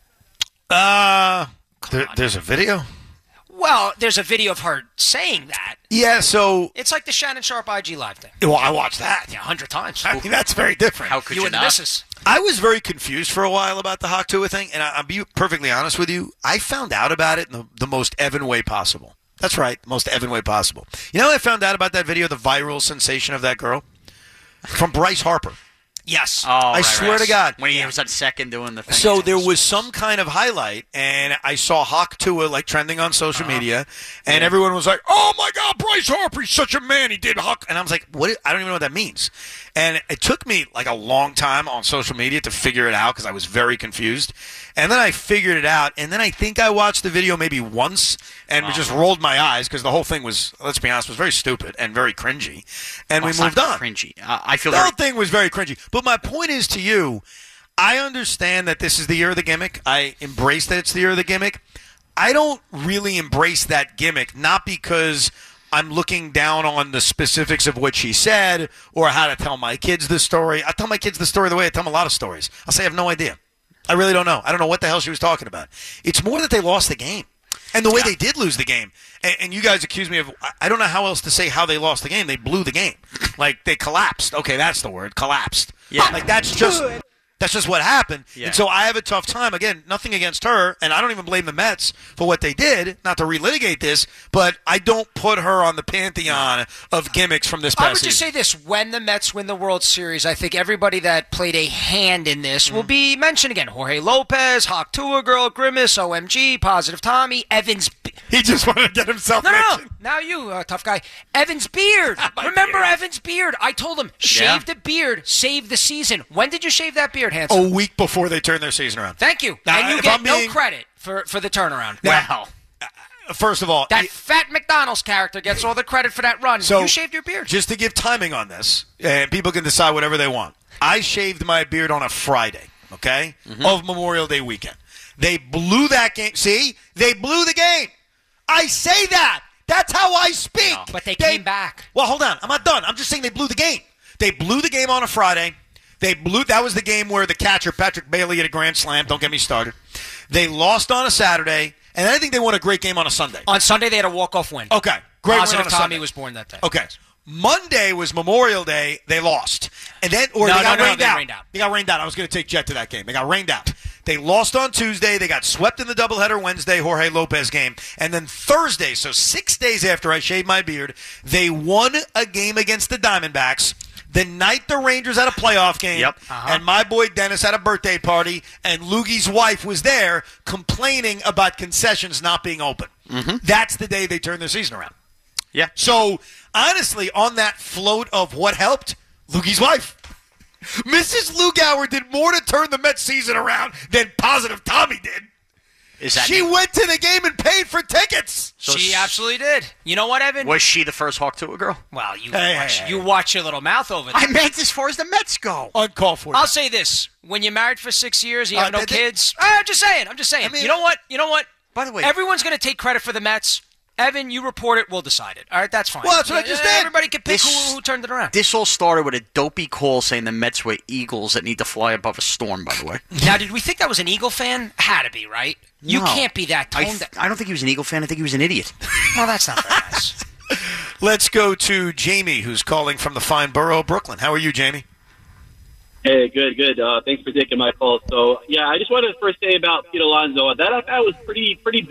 Uh, there, there's a video? Well, there's a video of her saying that. Yeah, so... It's like the Shannon Sharp I G Live thing. Well, I watched that. Yeah, a hundred times. I mean, that's very different. How could you you, and the not? missus. I was very confused for a while about the Hawk Tuah thing, and I, I'll be perfectly honest with you. I found out about it in the, the most Evan way possible. That's right, the most Evan way possible. You know how I found out about that video, the viral sensation of that girl? From Bryce Harper. Yes. Oh, I right, swear right. to God. When he was on second doing the thing. So there was some kind of highlight, and I saw Hawk Tuah like trending on social Uh-huh. media, and everyone was like, "Oh my God, Bryce Harper, he's such a man. He did Hawk," and I was like, "What? I don't even know what that means." And it took me like a long time on social media to figure it out because I was very confused. And then I figured it out, and then I think I watched the video maybe once and just rolled my eyes because the whole thing was, let's be honest, was very stupid and very cringy. And Well, we it's moved not on. Cringy. Uh, I feel The very. whole thing was very cringy. But my point is to you, I understand that this is the year of the gimmick. I embrace that it's the year of the gimmick. I don't really embrace that gimmick, not because I'm looking down on the specifics of what she said or how to tell my kids the story. I tell my kids the story the way I tell them a lot of stories. I'll say I have no idea. I really don't know. I don't know what the hell she was talking about. It's more that they lost the game. And the way they did lose the game. And, and you guys accuse me of, I- I don't know how else to say how they lost the game. They blew the game. Like, they collapsed. Okay, that's the word. Collapsed. Yeah. Like, that's just... That's just what happened. Yeah. And so I have a tough time. Again, nothing against her, and I don't even blame the Mets for what they did, not to relitigate this, but I don't put her on the pantheon of gimmicks from this past I would just season. say this: when the Mets win the World Series, I think everybody that played a hand in this will be mentioned again. Jorge Lopez, Hawk Tuah Girl, Grimace, O M G, Positive Tommy, Evans. Be- He just wanted to get himself no, no, no. mentioned. Now you, uh, tough guy. Evans Beard. Remember Evans Beard? I told him, shave Yeah. the beard, save the season. When did you shave that beard, Hanson? A week before they turn their season around. Thank you. Now, and you if get I'm no being- credit for, for the turnaround. Now, First of all, That it- fat McDonald's character gets all the credit for that run. So you shaved your beard. Just to give timing on this, and people can decide whatever they want. I shaved my beard on a Friday, okay, of Memorial Day weekend. They blew that game. See, they blew the game. I say that. That's how I speak. But they came back. Well, hold on. I'm not done. I'm just saying they blew the game. They blew the game on a Friday. They blew. That was the game where the catcher Patrick Bailey hit a grand slam. Don't get me started. They lost on a Saturday, and I think they won a great game on a Sunday. On Sunday, they had a walk-off win. Okay, great win Positive on a Tommy Sunday. was born that day. Okay. Monday was Memorial Day. They lost. And then, or No, they got no, no, rained they out. rained out. They got rained out. I was going to take Jet to that game. They got rained out. They lost on Tuesday. They got swept in the doubleheader Wednesday, Jorge Lopez game. And then Thursday, so six days after I shaved my beard, they won a game against the Diamondbacks. The night the Rangers had a playoff game, Yep. and my boy Dennis had a birthday party, and Loogie's wife was there complaining about concessions not being open. That's the day they turned their season around. Yeah. So, honestly, on that float of what helped, Loogie's wife. Missus Lugauer did more to turn the Mets season around than Positive Tommy did. Is that She went to the game and paid for tickets. So She s- absolutely did. You know what, Evan? Was she the first Hawk Tuah girl? Well, you Hey, watch, hey, hey. you watch your little mouth over there. I meant as far as the Mets go. Uncalled for. I'll say this: when you're married for six years, you Uh, have no they- they- kids. I'm just saying. I'm just saying. I mean- you know what? You know what? By the way- everyone's going to take credit for the Mets. Evan, you report it. We'll decide it. All right, that's fine. Well, that's what I just did. Everybody can pick This- who, who turned it around. This all started with a dopey call saying the Mets were eagles that need to fly above a storm, by the way. Now, did we think that was an Eagle fan? Had to be, right? You No. can't be that I, toned. th- I don't think he was an Eagle fan. I think he was an idiot. well, that's not very nice. Let's go to Jamie, who's calling from the fine borough of Brooklyn. How are you, Jamie? Hey, good, good. Uh, thanks for taking my call. So, yeah, I just wanted to first say about Pete Alonso. That that was pretty pretty big.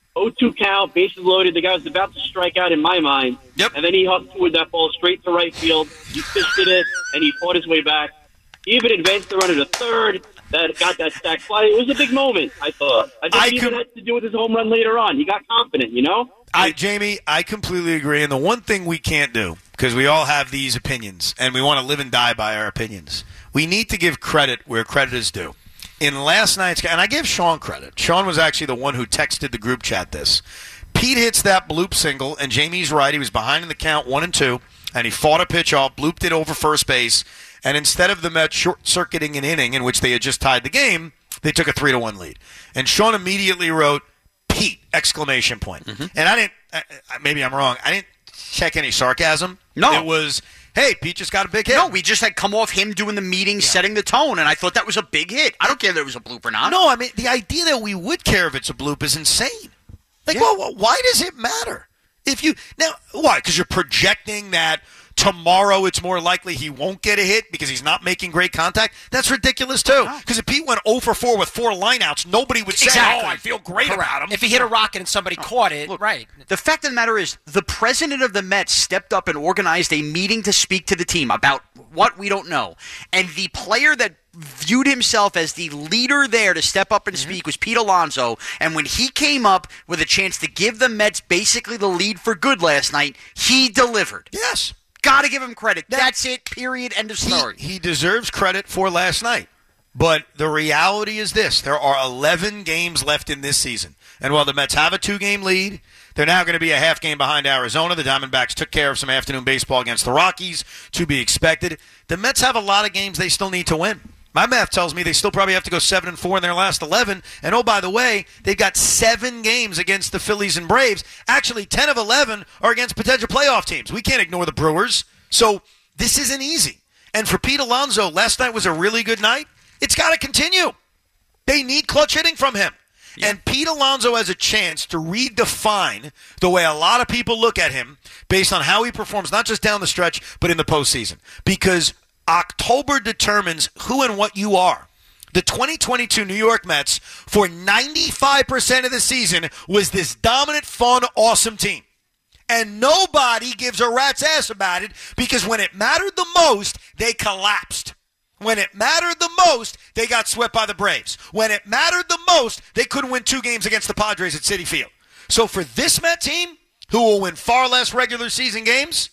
oh two count, bases loaded. The guy was about to strike out in my mind. Yep. And then he hucked with that ball straight to right field. He fisted it, and he fought his way back. He even advanced the runner to third. That got that stack fly. It was a big moment, I thought. I think I it even com- had to do with his home run later on. He got confident, you know? I, Jamie, I completely agree. And the one thing we can't do, because we all have these opinions, and we want to live and die by our opinions, we need to give credit where credit is due. In last night's game, and I give Sean credit. Sean was actually the one who texted the group chat this. Pete hits that bloop single, and Jamie's right. He was behind in the count, one and two, and he fought a pitch off, blooped it over first base, and instead of the Mets short-circuiting an inning in which they had just tied the game, they took a three to one lead. And Sean immediately wrote, Pete, exclamation point. Mm-hmm. And I didn't, uh, maybe I'm wrong, I didn't check any sarcasm. No. It was, hey, Pete just got a big hit. No, we just had come off him doing the meeting, yeah. setting the tone, and I thought that was a big hit. I don't care if it was a bloop or not. No, I mean, the idea that we would care if it's a bloop is insane. Like, yeah. well, why does it matter? If you, now, why? Because you're projecting that tomorrow it's more likely he won't get a hit because he's not making great contact? That's ridiculous, too. Because if Pete went oh for four with four lineouts, nobody would say, exactly. oh, I feel great Correct. about him. If he hit a rocket and somebody oh, caught it, look, right. The fact of the matter is, the president of the Mets stepped up and organized a meeting to speak to the team about what we don't know. And the player that viewed himself as the leader there to step up and mm-hmm. speak was Pete Alonso. And when he came up with a chance to give the Mets basically the lead for good last night, he delivered. Yes. Got to give him credit. That's it, period, end of story. He, he deserves credit for last night. But the reality is this. There are eleven games left in this season. And while the Mets have a two-game lead, they're now going to be a half game behind Arizona. The Diamondbacks took care of some afternoon baseball against the Rockies, to be expected. The Mets have a lot of games they still need to win. My math tells me they still probably have to go seven and four in their last eleven. And, oh, by the way, they've got seven games against the Phillies and Braves. Actually, ten of eleven are against potential playoff teams. We can't ignore the Brewers. So this isn't easy. And for Pete Alonso, last night was a really good night. It's got to continue. They need clutch hitting from him. Yeah. And Pete Alonso has a chance to redefine the way a lot of people look at him based on how he performs, not just down the stretch, but in the postseason. Because October determines who and what you are. The twenty twenty-two New York Mets, for ninety-five percent of the season, was this dominant, fun, awesome team. And nobody gives a rat's ass about it because when it mattered the most, they collapsed. When it mattered the most, they got swept by the Braves. When it mattered the most, they couldn't win two games against the Padres at Citi Field. So for this Met team, who will win far less regular season games,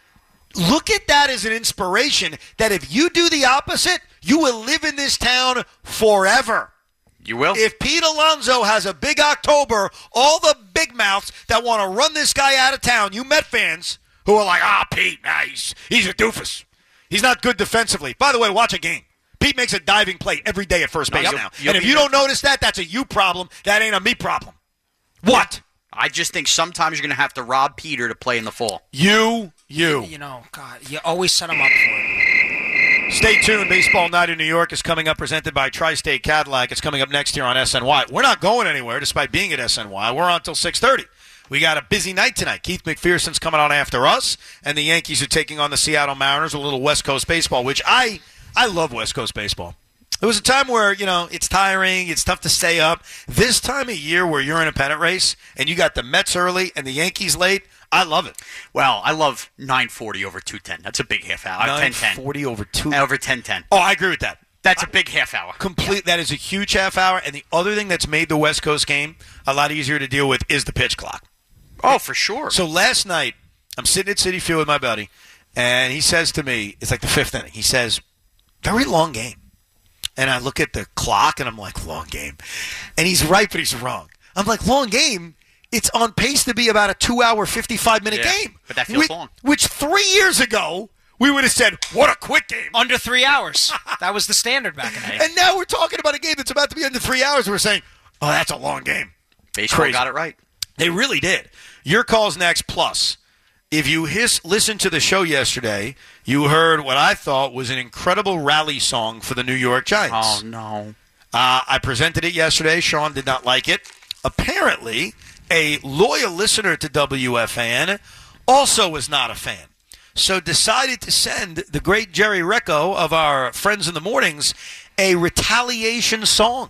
look at that as an inspiration that if you do the opposite, you will live in this town forever. You will. If Pete Alonso has a big October, all the big mouths that want to run this guy out of town, you Met fans who are like, ah, Pete, nah, he's, he's a doofus. He's not good defensively. By the way, watch a game. Pete makes a diving play every day at first base no, now. Yep, and if you don't notice that, that's a you problem. That ain't a me problem. What? I just think sometimes you're going to have to rob Peter to play in the fall. You, you. You know, God, you always set him up for it. Stay tuned. Baseball Night in New York is coming up, presented by Tri-State Cadillac. It's coming up next year on S N Y. We're not going anywhere despite being at S N Y. We're on until six thirty. We got a busy night tonight. Keith McPherson's coming on after us, and the Yankees are taking on the Seattle Mariners, a little West Coast baseball, which I I love West Coast baseball. There was a time where, you know, it's tiring, it's tough to stay up. This time of year where you're in a pennant race and you got the Mets early and the Yankees late, I love it. Well, I love nine forty over two ten. That's a big half hour. nine forty over two ten. Over ten ten. Oh, I agree with that. That's a big half hour. Complete. Yeah. That is a huge half hour. And the other thing that's made the West Coast game a lot easier to deal with is the pitch clock. Oh, for sure. So last night, I'm sitting at Citi Field with my buddy, and he says to me, it's like the fifth inning. He says, very long game. And I look at the clock, and I'm like, long game. And he's right, but he's wrong. I'm like, long game? It's on pace to be about a two-hour, fifty-five-minute yeah, game. But that feels which, long. Which three years ago, we would have said, what a quick game. Under three hours. That was the standard back in the day. And now we're talking about a game that's about to be under three hours. We're saying, oh, that's a long game. Baseball Crazy. Got it right. They really did. Your call's next. Plus, if you his, listened to the show yesterday, you heard what I thought was an incredible rally song for the New York Giants. Oh, no. Uh, I presented it yesterday. Sean did not like it. Apparently, a loyal listener to W F A N also was not a fan. So decided to send the great Jerry Recco of our Friends in the Mornings a retaliation song.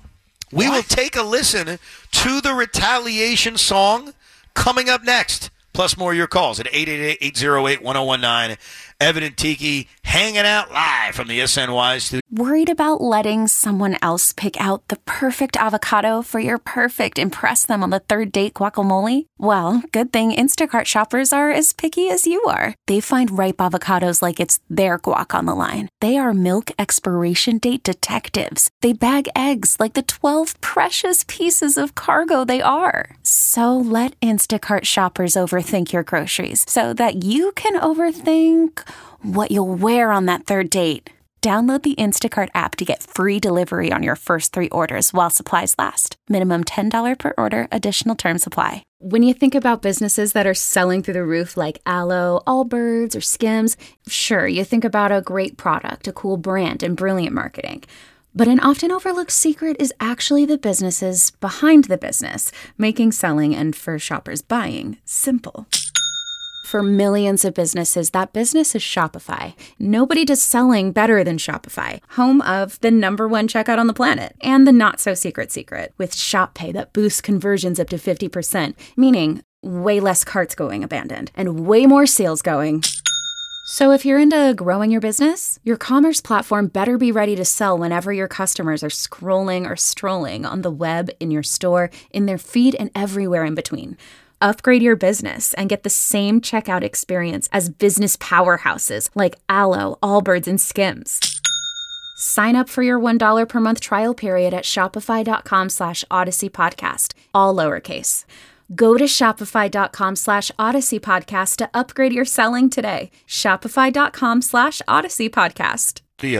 We will take a listen to the retaliation song coming up next. Plus more of your calls at eight eight eight, eight oh eight, one oh one nine. Evan and Tiki hanging out live from the S N Y studio. Worried about letting someone else pick out the perfect avocado for your perfect impress them on the third date guacamole? Well, good thing Instacart shoppers are as picky as you are. They find ripe avocados like it's their guac on the line. They are milk expiration date detectives. They bag eggs like the twelve precious pieces of cargo they are. So let Instacart shoppers overthink your groceries so that you can overthink what you'll wear on that third date. Download the Instacart app to get free delivery on your first three orders while supplies last. Minimum ten dollars per order. Additional terms apply. When you think about businesses that are selling through the roof like Aloe, Allbirds, or Skims, sure, you think about a great product, a cool brand, and brilliant marketing. But an often overlooked secret is actually the businesses behind the business, making selling and for shoppers buying simple. For millions of businesses, that business is Shopify. Nobody does selling better than Shopify, home of the number one checkout on the planet and the not-so-secret secret with Shop Pay that boosts conversions up to fifty percent, meaning way less carts going abandoned and way more sales going. So if you're into growing your business, your commerce platform better be ready to sell whenever your customers are scrolling or strolling on the web, in your store, in their feed, and everywhere in between. Upgrade your business and get the same checkout experience as business powerhouses like Aloe, Allbirds, and Skims. Sign up for your one dollar per month trial period at shopify.com slash Odyssey Podcast, all lowercase. Go to shopify.com slash Odyssey Podcast to upgrade your selling today. Shopify.com slash Odyssey Podcast.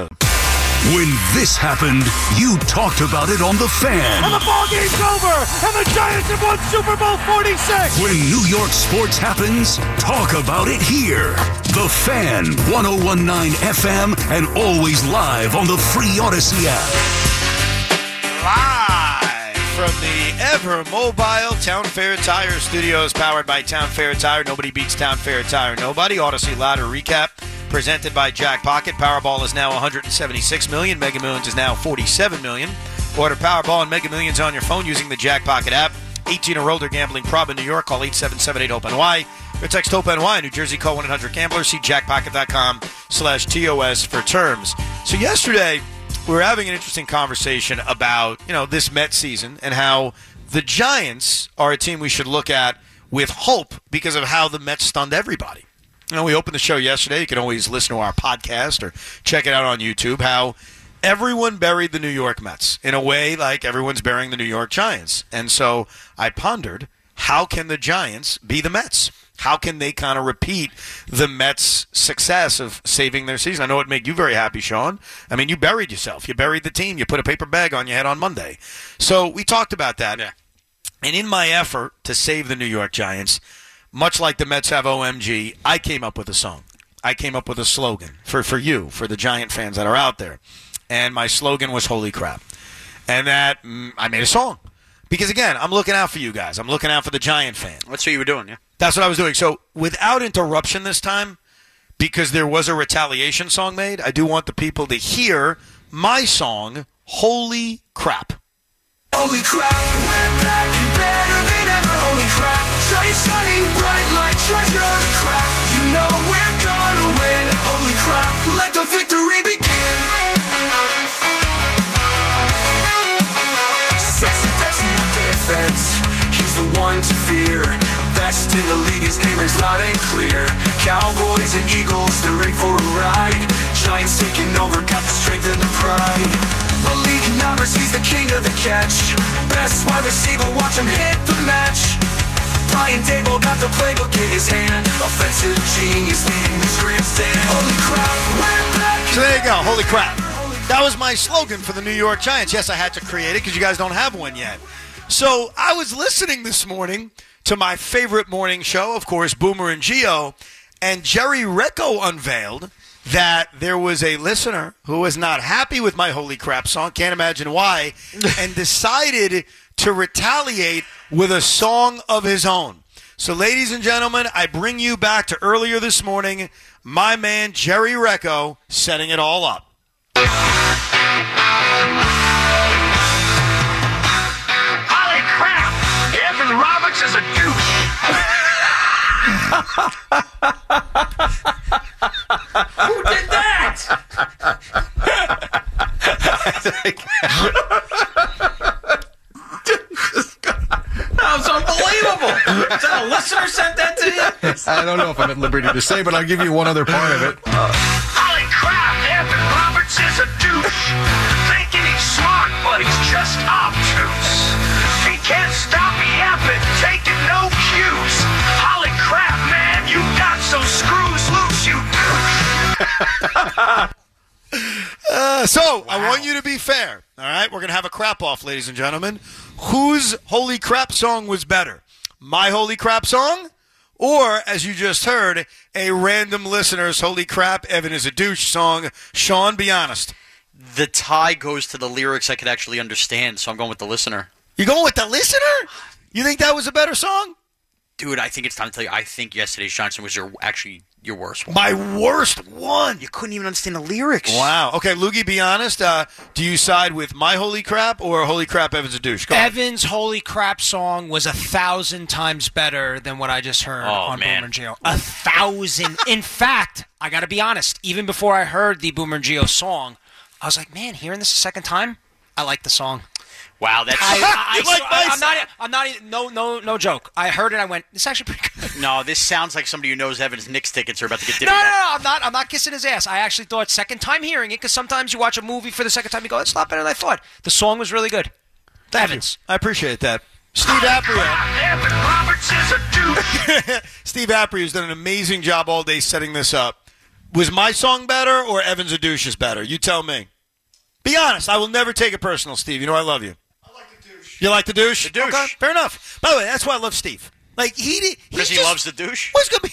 When this happened, you talked about it on The Fan. And the ball game's over, and the Giants have won Super Bowl forty-six. When New York sports happens, talk about it here. The Fan, ten nineteen F M, and always live on the free Odyssey app. Live from the ever mobile Town Fair Tire Studios, powered by Town Fair Tire. Nobody beats Town Fair Tire. Nobody. Odyssey Louder Recap. Presented by Jack Pocket. Powerball is now one hundred seventy-six million dollars. Mega Millions is now forty-seven million dollars. Order Powerball and Mega Millions on your phone using the Jack Pocket app. eighteen or older, gambling prob in New York. Call eight seven seven eight hope N Y. Or text hope N Y. New Jersey, call one eight hundred gambler. See jackpocket.com slash TOS for terms. So yesterday, we were having an interesting conversation about, you know, this Mets season and how the Giants are a team we should look at with hope because of how the Mets stunned everybody. You know, we opened the show yesterday. You can always listen to our podcast or check it out on YouTube, how everyone buried the New York Mets in a way like everyone's burying the New York Giants. And so I pondered, how can the Giants be the Mets? How can they kind of repeat the Mets' success of saving their season? I know it'd make you very happy, Sean. I mean, you buried yourself. You buried the team. You put a paper bag on your head on Monday. So we talked about that. Yeah. And in my effort to save the New York Giants, much like the Mets have O M G, I came up with a song. I came up with a slogan for, for you, for the Giant fans that are out there. And my slogan was, holy crap. And that, mm, I made a song. Because, again, I'm looking out for you guys. I'm looking out for the Giant fan. That's what you were doing, yeah? That's what I was doing. So, without interruption this time, because there was a retaliation song made, I do want the people to hear my song, Holy Crap. Holy crap, we're back and better than ever. Holy crap, Giants shining bright like treasure. Holy crap, you know we're gonna win. Holy crap, let the victory begin. Sexy, sexy defense, he's the one to fear. Best in the league, his name is loud and clear. Cowboys and Eagles, they're in for a ride. Giants taking over, got the strength and the pride. The league numbers, he's the king of the catch. Best wide receiver, watch him hit the match. Brian Dable got the playbook in his hand. Offensive genius leading this grandstand. Holy crap, we're back. So there you go, holy crap. That was my slogan for the New York Giants. Yes, I had to create it because you guys don't have one yet. So I was listening this morning to my favorite morning show, of course, Boomer and Gio, and Jerry Recco unveiled that there was a listener who was not happy with my Holy Crap song, can't imagine why, and decided to retaliate with a song of his own. So, ladies and gentlemen, I bring you back to earlier this morning, my man Jerry Recco setting it all up. Roberts is a douche. Who did that? That was unbelievable. Is that a listener sent that to you? I don't know if I'm at liberty to say, but I'll give you one other part of it. Holy crap, Evan Roberts is a douche. Thinking he's smart, but he's just obtuse. He can't stop yapping, taking no cues. Holy crap, man, you got some screws loose, you douche. Uh, so, I want you to be fair. All right? We're going to have a crap off, ladies and gentlemen. Whose holy crap song was better? My holy crap song? Or, as you just heard, a random listener's holy crap, Evan is a douche song? Sean, be honest. The tie goes to the lyrics I could actually understand, so I'm going with the listener. You're going with the listener? You think that was a better song? Dude, I think it's time to tell you, I think Yesterday's Johnson was your actually your worst one. My worst one? You couldn't even understand the lyrics. Wow. Okay, Loogie, be honest. Uh, do you side with my holy crap or holy crap, Evan's a douche? Go on. Evan's holy crap song was a thousand times better than what I just heard Oh, on man. Boomer and Geo. A thousand. In fact, I got to be honest, even before I heard the Boomer and Geo song, I was like, man, hearing this a second time, I like the song. Wow, that's... I, I, You like I, my I'm not. I'm not. No, no, no joke. I heard it. I went. This is actually pretty good. No, this sounds like somebody who knows Evan's Knicks tickets are about to get No, divvied no, up. no. I'm not. I'm not kissing his ass. I actually thought second time hearing it because sometimes you watch a movie for the second time, you go, it's a lot better than I thought. The song was really good. Thank Evans. you. I appreciate that. Steve Apria. Evan Roberts is a douche. Steve Apria has done an amazing job all day setting this up. Was my song better or Evan's a douche is better? You tell me. Be honest. I will never take it personal, Steve. You know I love you. You like the douche? The douche. Okay, fair enough. By the way, that's why I love Steve. Like he, he Because he just, loves the douche? What's gonna be?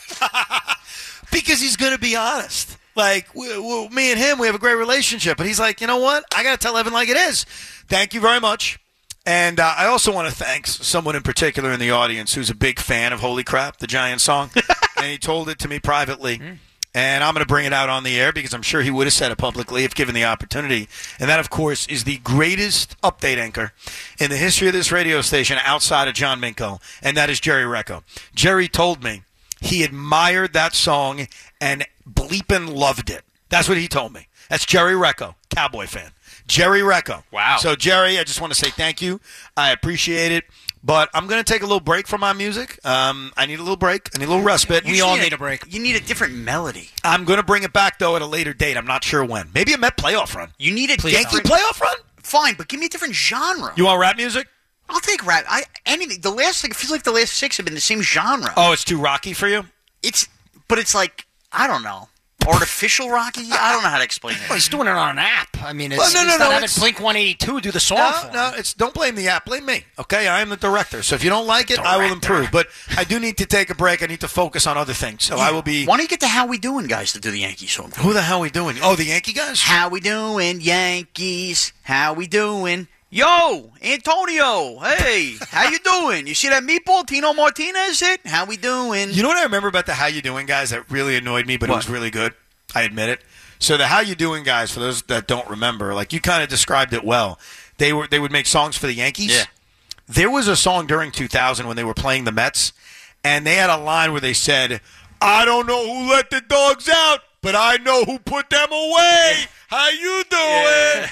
Because he's gonna be honest. Like we, we, me and him, we have a great relationship. But he's like, you know what? I gotta tell Evan like it is. Thank you very much. And uh, I also want to thank someone in particular in the audience who's a big fan of Holy Crap, the Giant song, and he told it to me privately. Mm. And I'm going to bring it out on the air because I'm sure he would have said it publicly if given the opportunity. And that, of course, is the greatest update anchor in the history of this radio station outside of John Minko, and that is Jerry Recco. Jerry told me he admired that song and bleeping loved it. That's what he told me. That's Jerry Recco, Cowboy fan. Jerry Recco. Wow. So, Jerry, I just want to say thank you. I appreciate it. But I'm going to take a little break from my music. Um, I need a little break. I need a little respite. We all need a break. You need a different melody. I'm going to bring it back, though, at a later date. I'm not sure when. Maybe a Met playoff run. You need a Yankee different... playoff run? Fine, but give me a different genre. You want rap music? I'll take rap. I anything. The last, like, it feels like the last six have been the same genre. Oh, it's too rocky for you? It's, but it's like, I don't know. Artificial Rocky? I don't know how to explain it. Well, he's doing it on an app. I mean, it's, Well, no, no, it's no, not having it's- Blink one eighty-two do the song No, for him. no, it's don't blame the app. Blame me. Okay, I am the director. So if you don't like it, I will improve. But I do need to take a break. I need to focus on other things. So I will be. Why don't you get the How We Doing guys to do the Yankee song? Who the hell are we doing? Oh, the Yankee guys? How we doing, Yankees? How we doing? Yo, Antonio, hey, how you doing? You see that meatball Tino Martinez hit? How we doing? You know what I remember about the How You Doing guys that really annoyed me, but it What? was really good? I admit it. So the How You Doing guys, for those that don't remember, like you kind of described it well. They were they would make songs for the Yankees. Yeah. There was a song during two thousand when they were playing the Mets, and they had a line where they said, "I don't know who let the dogs out, but I know who put them away. How you doing?"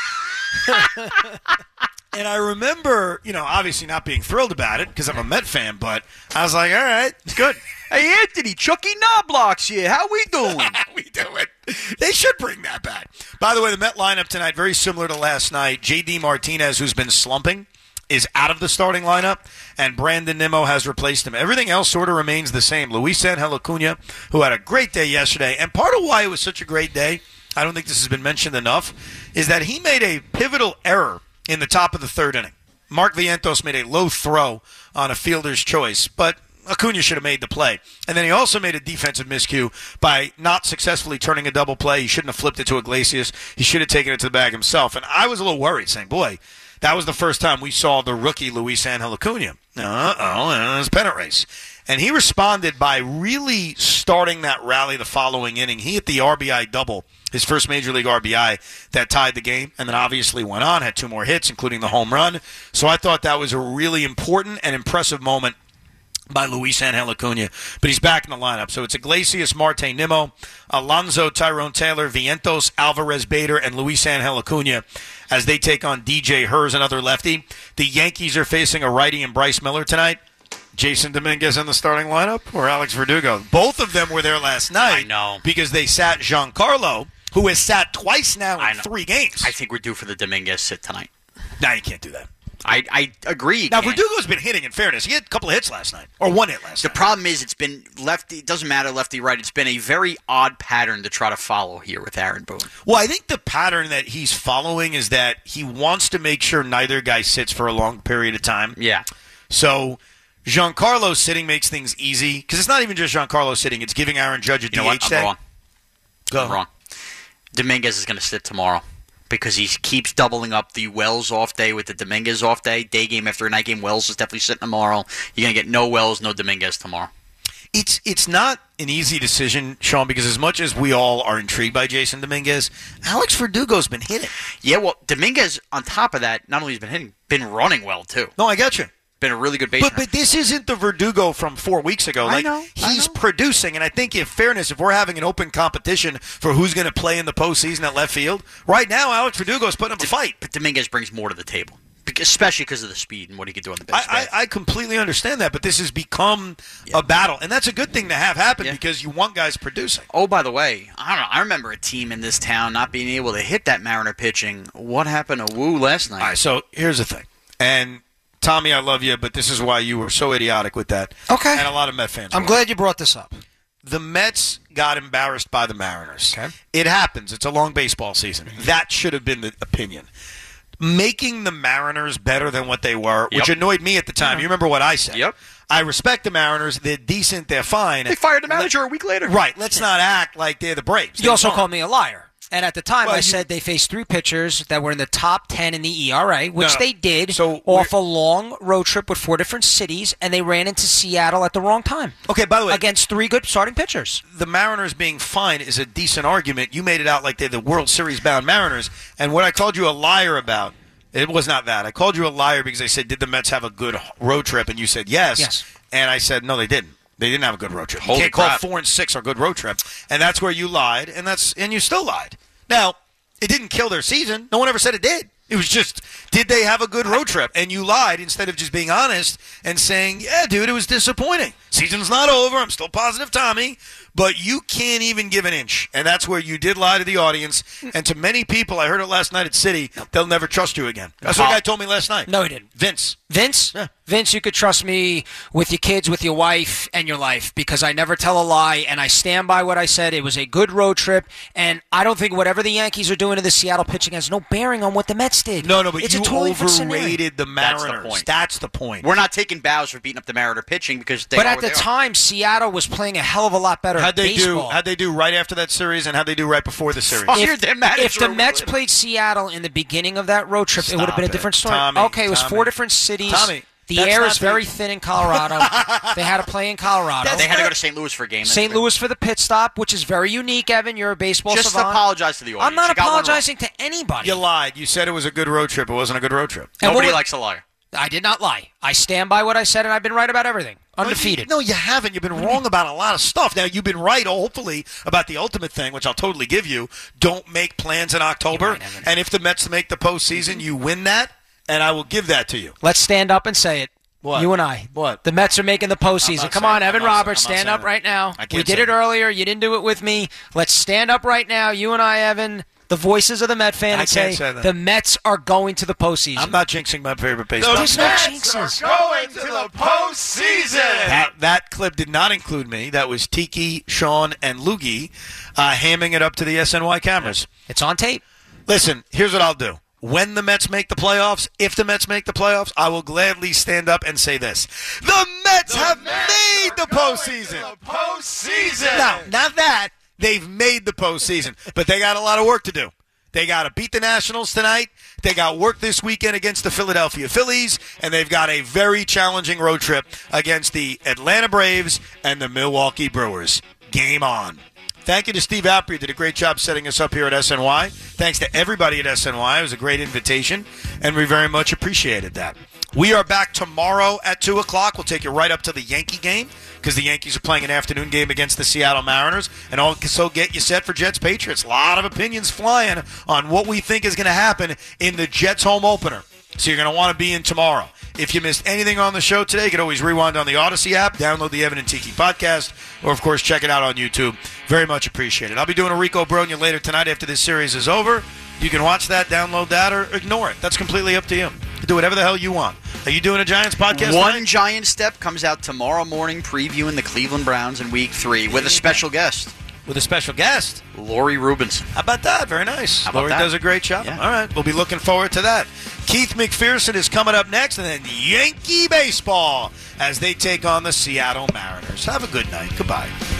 And I remember, you know, obviously not being thrilled about it because I'm a Met fan, but I was like, all right, it's good. Hey, Anthony, Chucky Knobloch's here. How we doing? How we doing? They should bring that back. By the way, the Met lineup tonight, very similar to last night. J D Martinez, who's been slumping, is out of the starting lineup, and Brandon Nimmo has replaced him. Everything else sort of remains the same. Luis Angel Acuna, who had a great day yesterday, and part of why it was such a great day, I don't think this has been mentioned enough, is that he made a pivotal error in the top of the third inning. Mark Vientos made a low throw on a fielder's choice, but Acuna should have made the play. And then he also made a defensive miscue by not successfully turning a double play. He shouldn't have flipped it to Iglesias. He should have taken it to the bag himself. And I was a little worried, saying, boy, that was the first time we saw the rookie Luis Angel Acuna. Uh-oh, and it's a pennant race. And he responded by really starting that rally the following inning. He hit the R B I double, his first Major League R B I, that tied the game, and then obviously went on, had two more hits, including the home run. So I thought that was a really important and impressive moment by Luis Angel Acuna, but he's back in the lineup. So it's Iglesias, Marte, Nimmo, Alonso, Tyrone Taylor, Vientos, Alvarez, Bader, and Luis Angel Acuna as they take on D J Hers, another lefty. The Yankees are facing a righty in Bryce Miller tonight. Jason Dominguez in the starting lineup or Alex Verdugo? Both of them were there last night. I know. Because they sat Giancarlo, who has sat twice now in three games. I think we're due for the Dominguez sit tonight. No, you can't do that. I, I agree. Now, can't. Verdugo's been hitting, in fairness. He had a couple of hits last night, or one hit last the night. The problem is it's been lefty. It doesn't matter lefty, right. It's been a very odd pattern to try to follow here with Aaron Boone. Well, I think the pattern that he's following is that he wants to make sure neither guy sits for a long period of time. Yeah. So Giancarlo sitting makes things easy, because it's not even just Giancarlo sitting. It's giving Aaron Judge a you know D H what? I'm day. wrong. Go. I'm wrong. Dominguez is going to sit tomorrow because he keeps doubling up the Wells off day with the Dominguez off day. Day game after night game, Wells is definitely sitting tomorrow. You're going to get no Wells, no Dominguez tomorrow. It's it's not an easy decision, Sean, because as much as we all are intrigued by Jason Dominguez, Alex Verdugo's been hitting. Yeah, well, Dominguez, on top of that, not only has been hitting, been running well, too. No, I got you. Been a really good base But, runner. but this isn't the Verdugo from four weeks ago. I Like, know, I he's know. producing, and I think, in fairness, if we're having an open competition for who's going to play in the postseason at left field, right now Alex Verdugo's putting up a fight. But Dominguez brings more to the table, because, especially because of the speed and what he can do on the bench. I, I, I completely understand that, but this has become a battle, and that's a good thing to have happen Yeah. because you want guys producing. Oh, by the way, I don't know. I remember a team in this town not being able to hit that Mariner pitching. What happened to Wu last night? All right, so here's the thing, and Tommy, I love you, but this is why you were so idiotic with that. Okay. And a lot of Met fans I'm were. glad you brought this up. The Mets got embarrassed by the Mariners. Okay. It happens. It's a long baseball season. That should have been the opinion. Making the Mariners better than what they were, which Yep. annoyed me at the time. You remember what I said? Yep. I respect the Mariners. They're decent. They're fine. They fired the manager a week later. Right. Let's not act like they're the Braves. You They also weren't. called me a liar. And at the time, Well, I you- said they faced three pitchers that were in the top ten in the E R A, which No, no. they did So off a long road trip with four different cities, and they ran into Seattle at the wrong time Okay, by the way, against three good starting pitchers. the Mariners being fine is a decent argument. You made it out like they're the World Series bound Mariners. And what I called you a liar about, it was not that. I called you a liar because I said, did the Mets have a good road trip? And you said yes. Yes. And I said, no, they didn't. They didn't have a good road trip. Holy you can't call crap. four and six a good road trip. And that's where you lied, and that's and you still lied. Now, it didn't kill their season. No one ever said it did. It was just, did they have a good road trip? And you lied instead of just being honest and saying, yeah, dude, it was disappointing. Season's not over. I'm still positive, Tommy. But you can't even give an inch. And that's where you did lie to the audience. And to many people, I heard it last night at City, they'll never trust you again. That's what a guy told me last night. No, he didn't. Vince. Vince? Yeah. Vince, you could trust me with your kids, with your wife, and your life because I never tell a lie, and I stand by what I said. It was a good road trip, and I don't think whatever the Yankees are doing to the Seattle pitching has no bearing on what the Mets did. No, no, but it's you a totally different scenario. overrated the That's Mariners. the point. That's the point. We're not taking bows for beating up the Mariner pitching because they But are at what the they are. time, Seattle was playing a hell of a lot better How'd they baseball. do? How'd they do right after that series, and how'd they do right before the series? Fuck. if, You're their manager if the a week Mets later. played Seattle in the beginning of that road trip, it would have been a Stop it. different story. Tommy, okay, it was Tommy. four different cities. Tommy, the that's air not is the- very thin in Colorado. They had to play in Colorado. They had to go to Saint Louis for a game. That's Saint fair. Louis for the pit stop, which is very unique, Evan. You're a baseball Just savant. apologize to the audience. I'm not You got one wrong. apologizing to anybody. You lied. You said it was a good road trip. It wasn't a good road trip. And Nobody what- likes a liar. I did not lie. I stand by what I said, and I've been right about everything. Undefeated. No, you haven't. You've been wrong about a lot of stuff. Now, you've been right, hopefully, about the ultimate thing, which I'll totally give you. Don't make plans in October. You're right, Evan. And if the Mets make the postseason, you win that, and I will give that to you. Let's stand up and say it. What? You and I. What? The Mets are making the I'm postseason. not Come saying- on, Evan I'm not Roberts, saying- I'm not stand saying up that. right now. I can't We did say it that. earlier. You didn't do it with me. Let's stand up right now, you and I, Evan, the voices of the Met fan, I and say, can't say that. the Mets are going to the postseason. I'm not jinxing my favorite baseball. There's no team. jinxes. Going to the postseason. That, that clip did not include me. That was Tiki, Sean, and Loogie uh, hamming it up to the S N Y cameras. It's on tape. Listen, here's what I'll do. When the Mets make the playoffs, if the Mets make the playoffs, I will gladly stand up and say this. The Mets have made the postseason. The postseason. No, not that. They've made the postseason, but they got a lot of work to do. They got to beat the Nationals tonight. They got work this weekend against the Philadelphia Phillies, and they've got a very challenging road trip against the Atlanta Braves and the Milwaukee Brewers. Game on. Thank you to Steve Apri. Did a great job setting us up here at S N Y. Thanks to everybody at S N Y. It was a great invitation, and we very much appreciated that. We are back tomorrow at two o'clock. We'll take you right up to the Yankee game because the Yankees are playing an afternoon game against the Seattle Mariners, and also get you set for Jets-Patriots. A lot of opinions flying on what we think is going to happen in the Jets home opener. So you're going to want to be in tomorrow. If you missed anything on the show today, you can always rewind on the Odyssey app, download the Evan and Tiki podcast, or, of course, check it out on YouTube. Very much appreciated. I'll be doing a Rico Bronya later tonight after this series is over. You can watch that, download that, or ignore it. That's completely up to you. You do whatever the hell you want. Are you doing a Giants podcast One tonight? Giant Step comes out tomorrow morning previewing the Cleveland Browns in week three with a special guest. With a special guest? Lori Rubinson. How about that? Very nice. How about Lori that? does a great job. Yeah. All right. We'll be looking forward to that. Keith McPherson is coming up next, and then Yankee baseball as they take on the Seattle Mariners. Have a good night. Goodbye.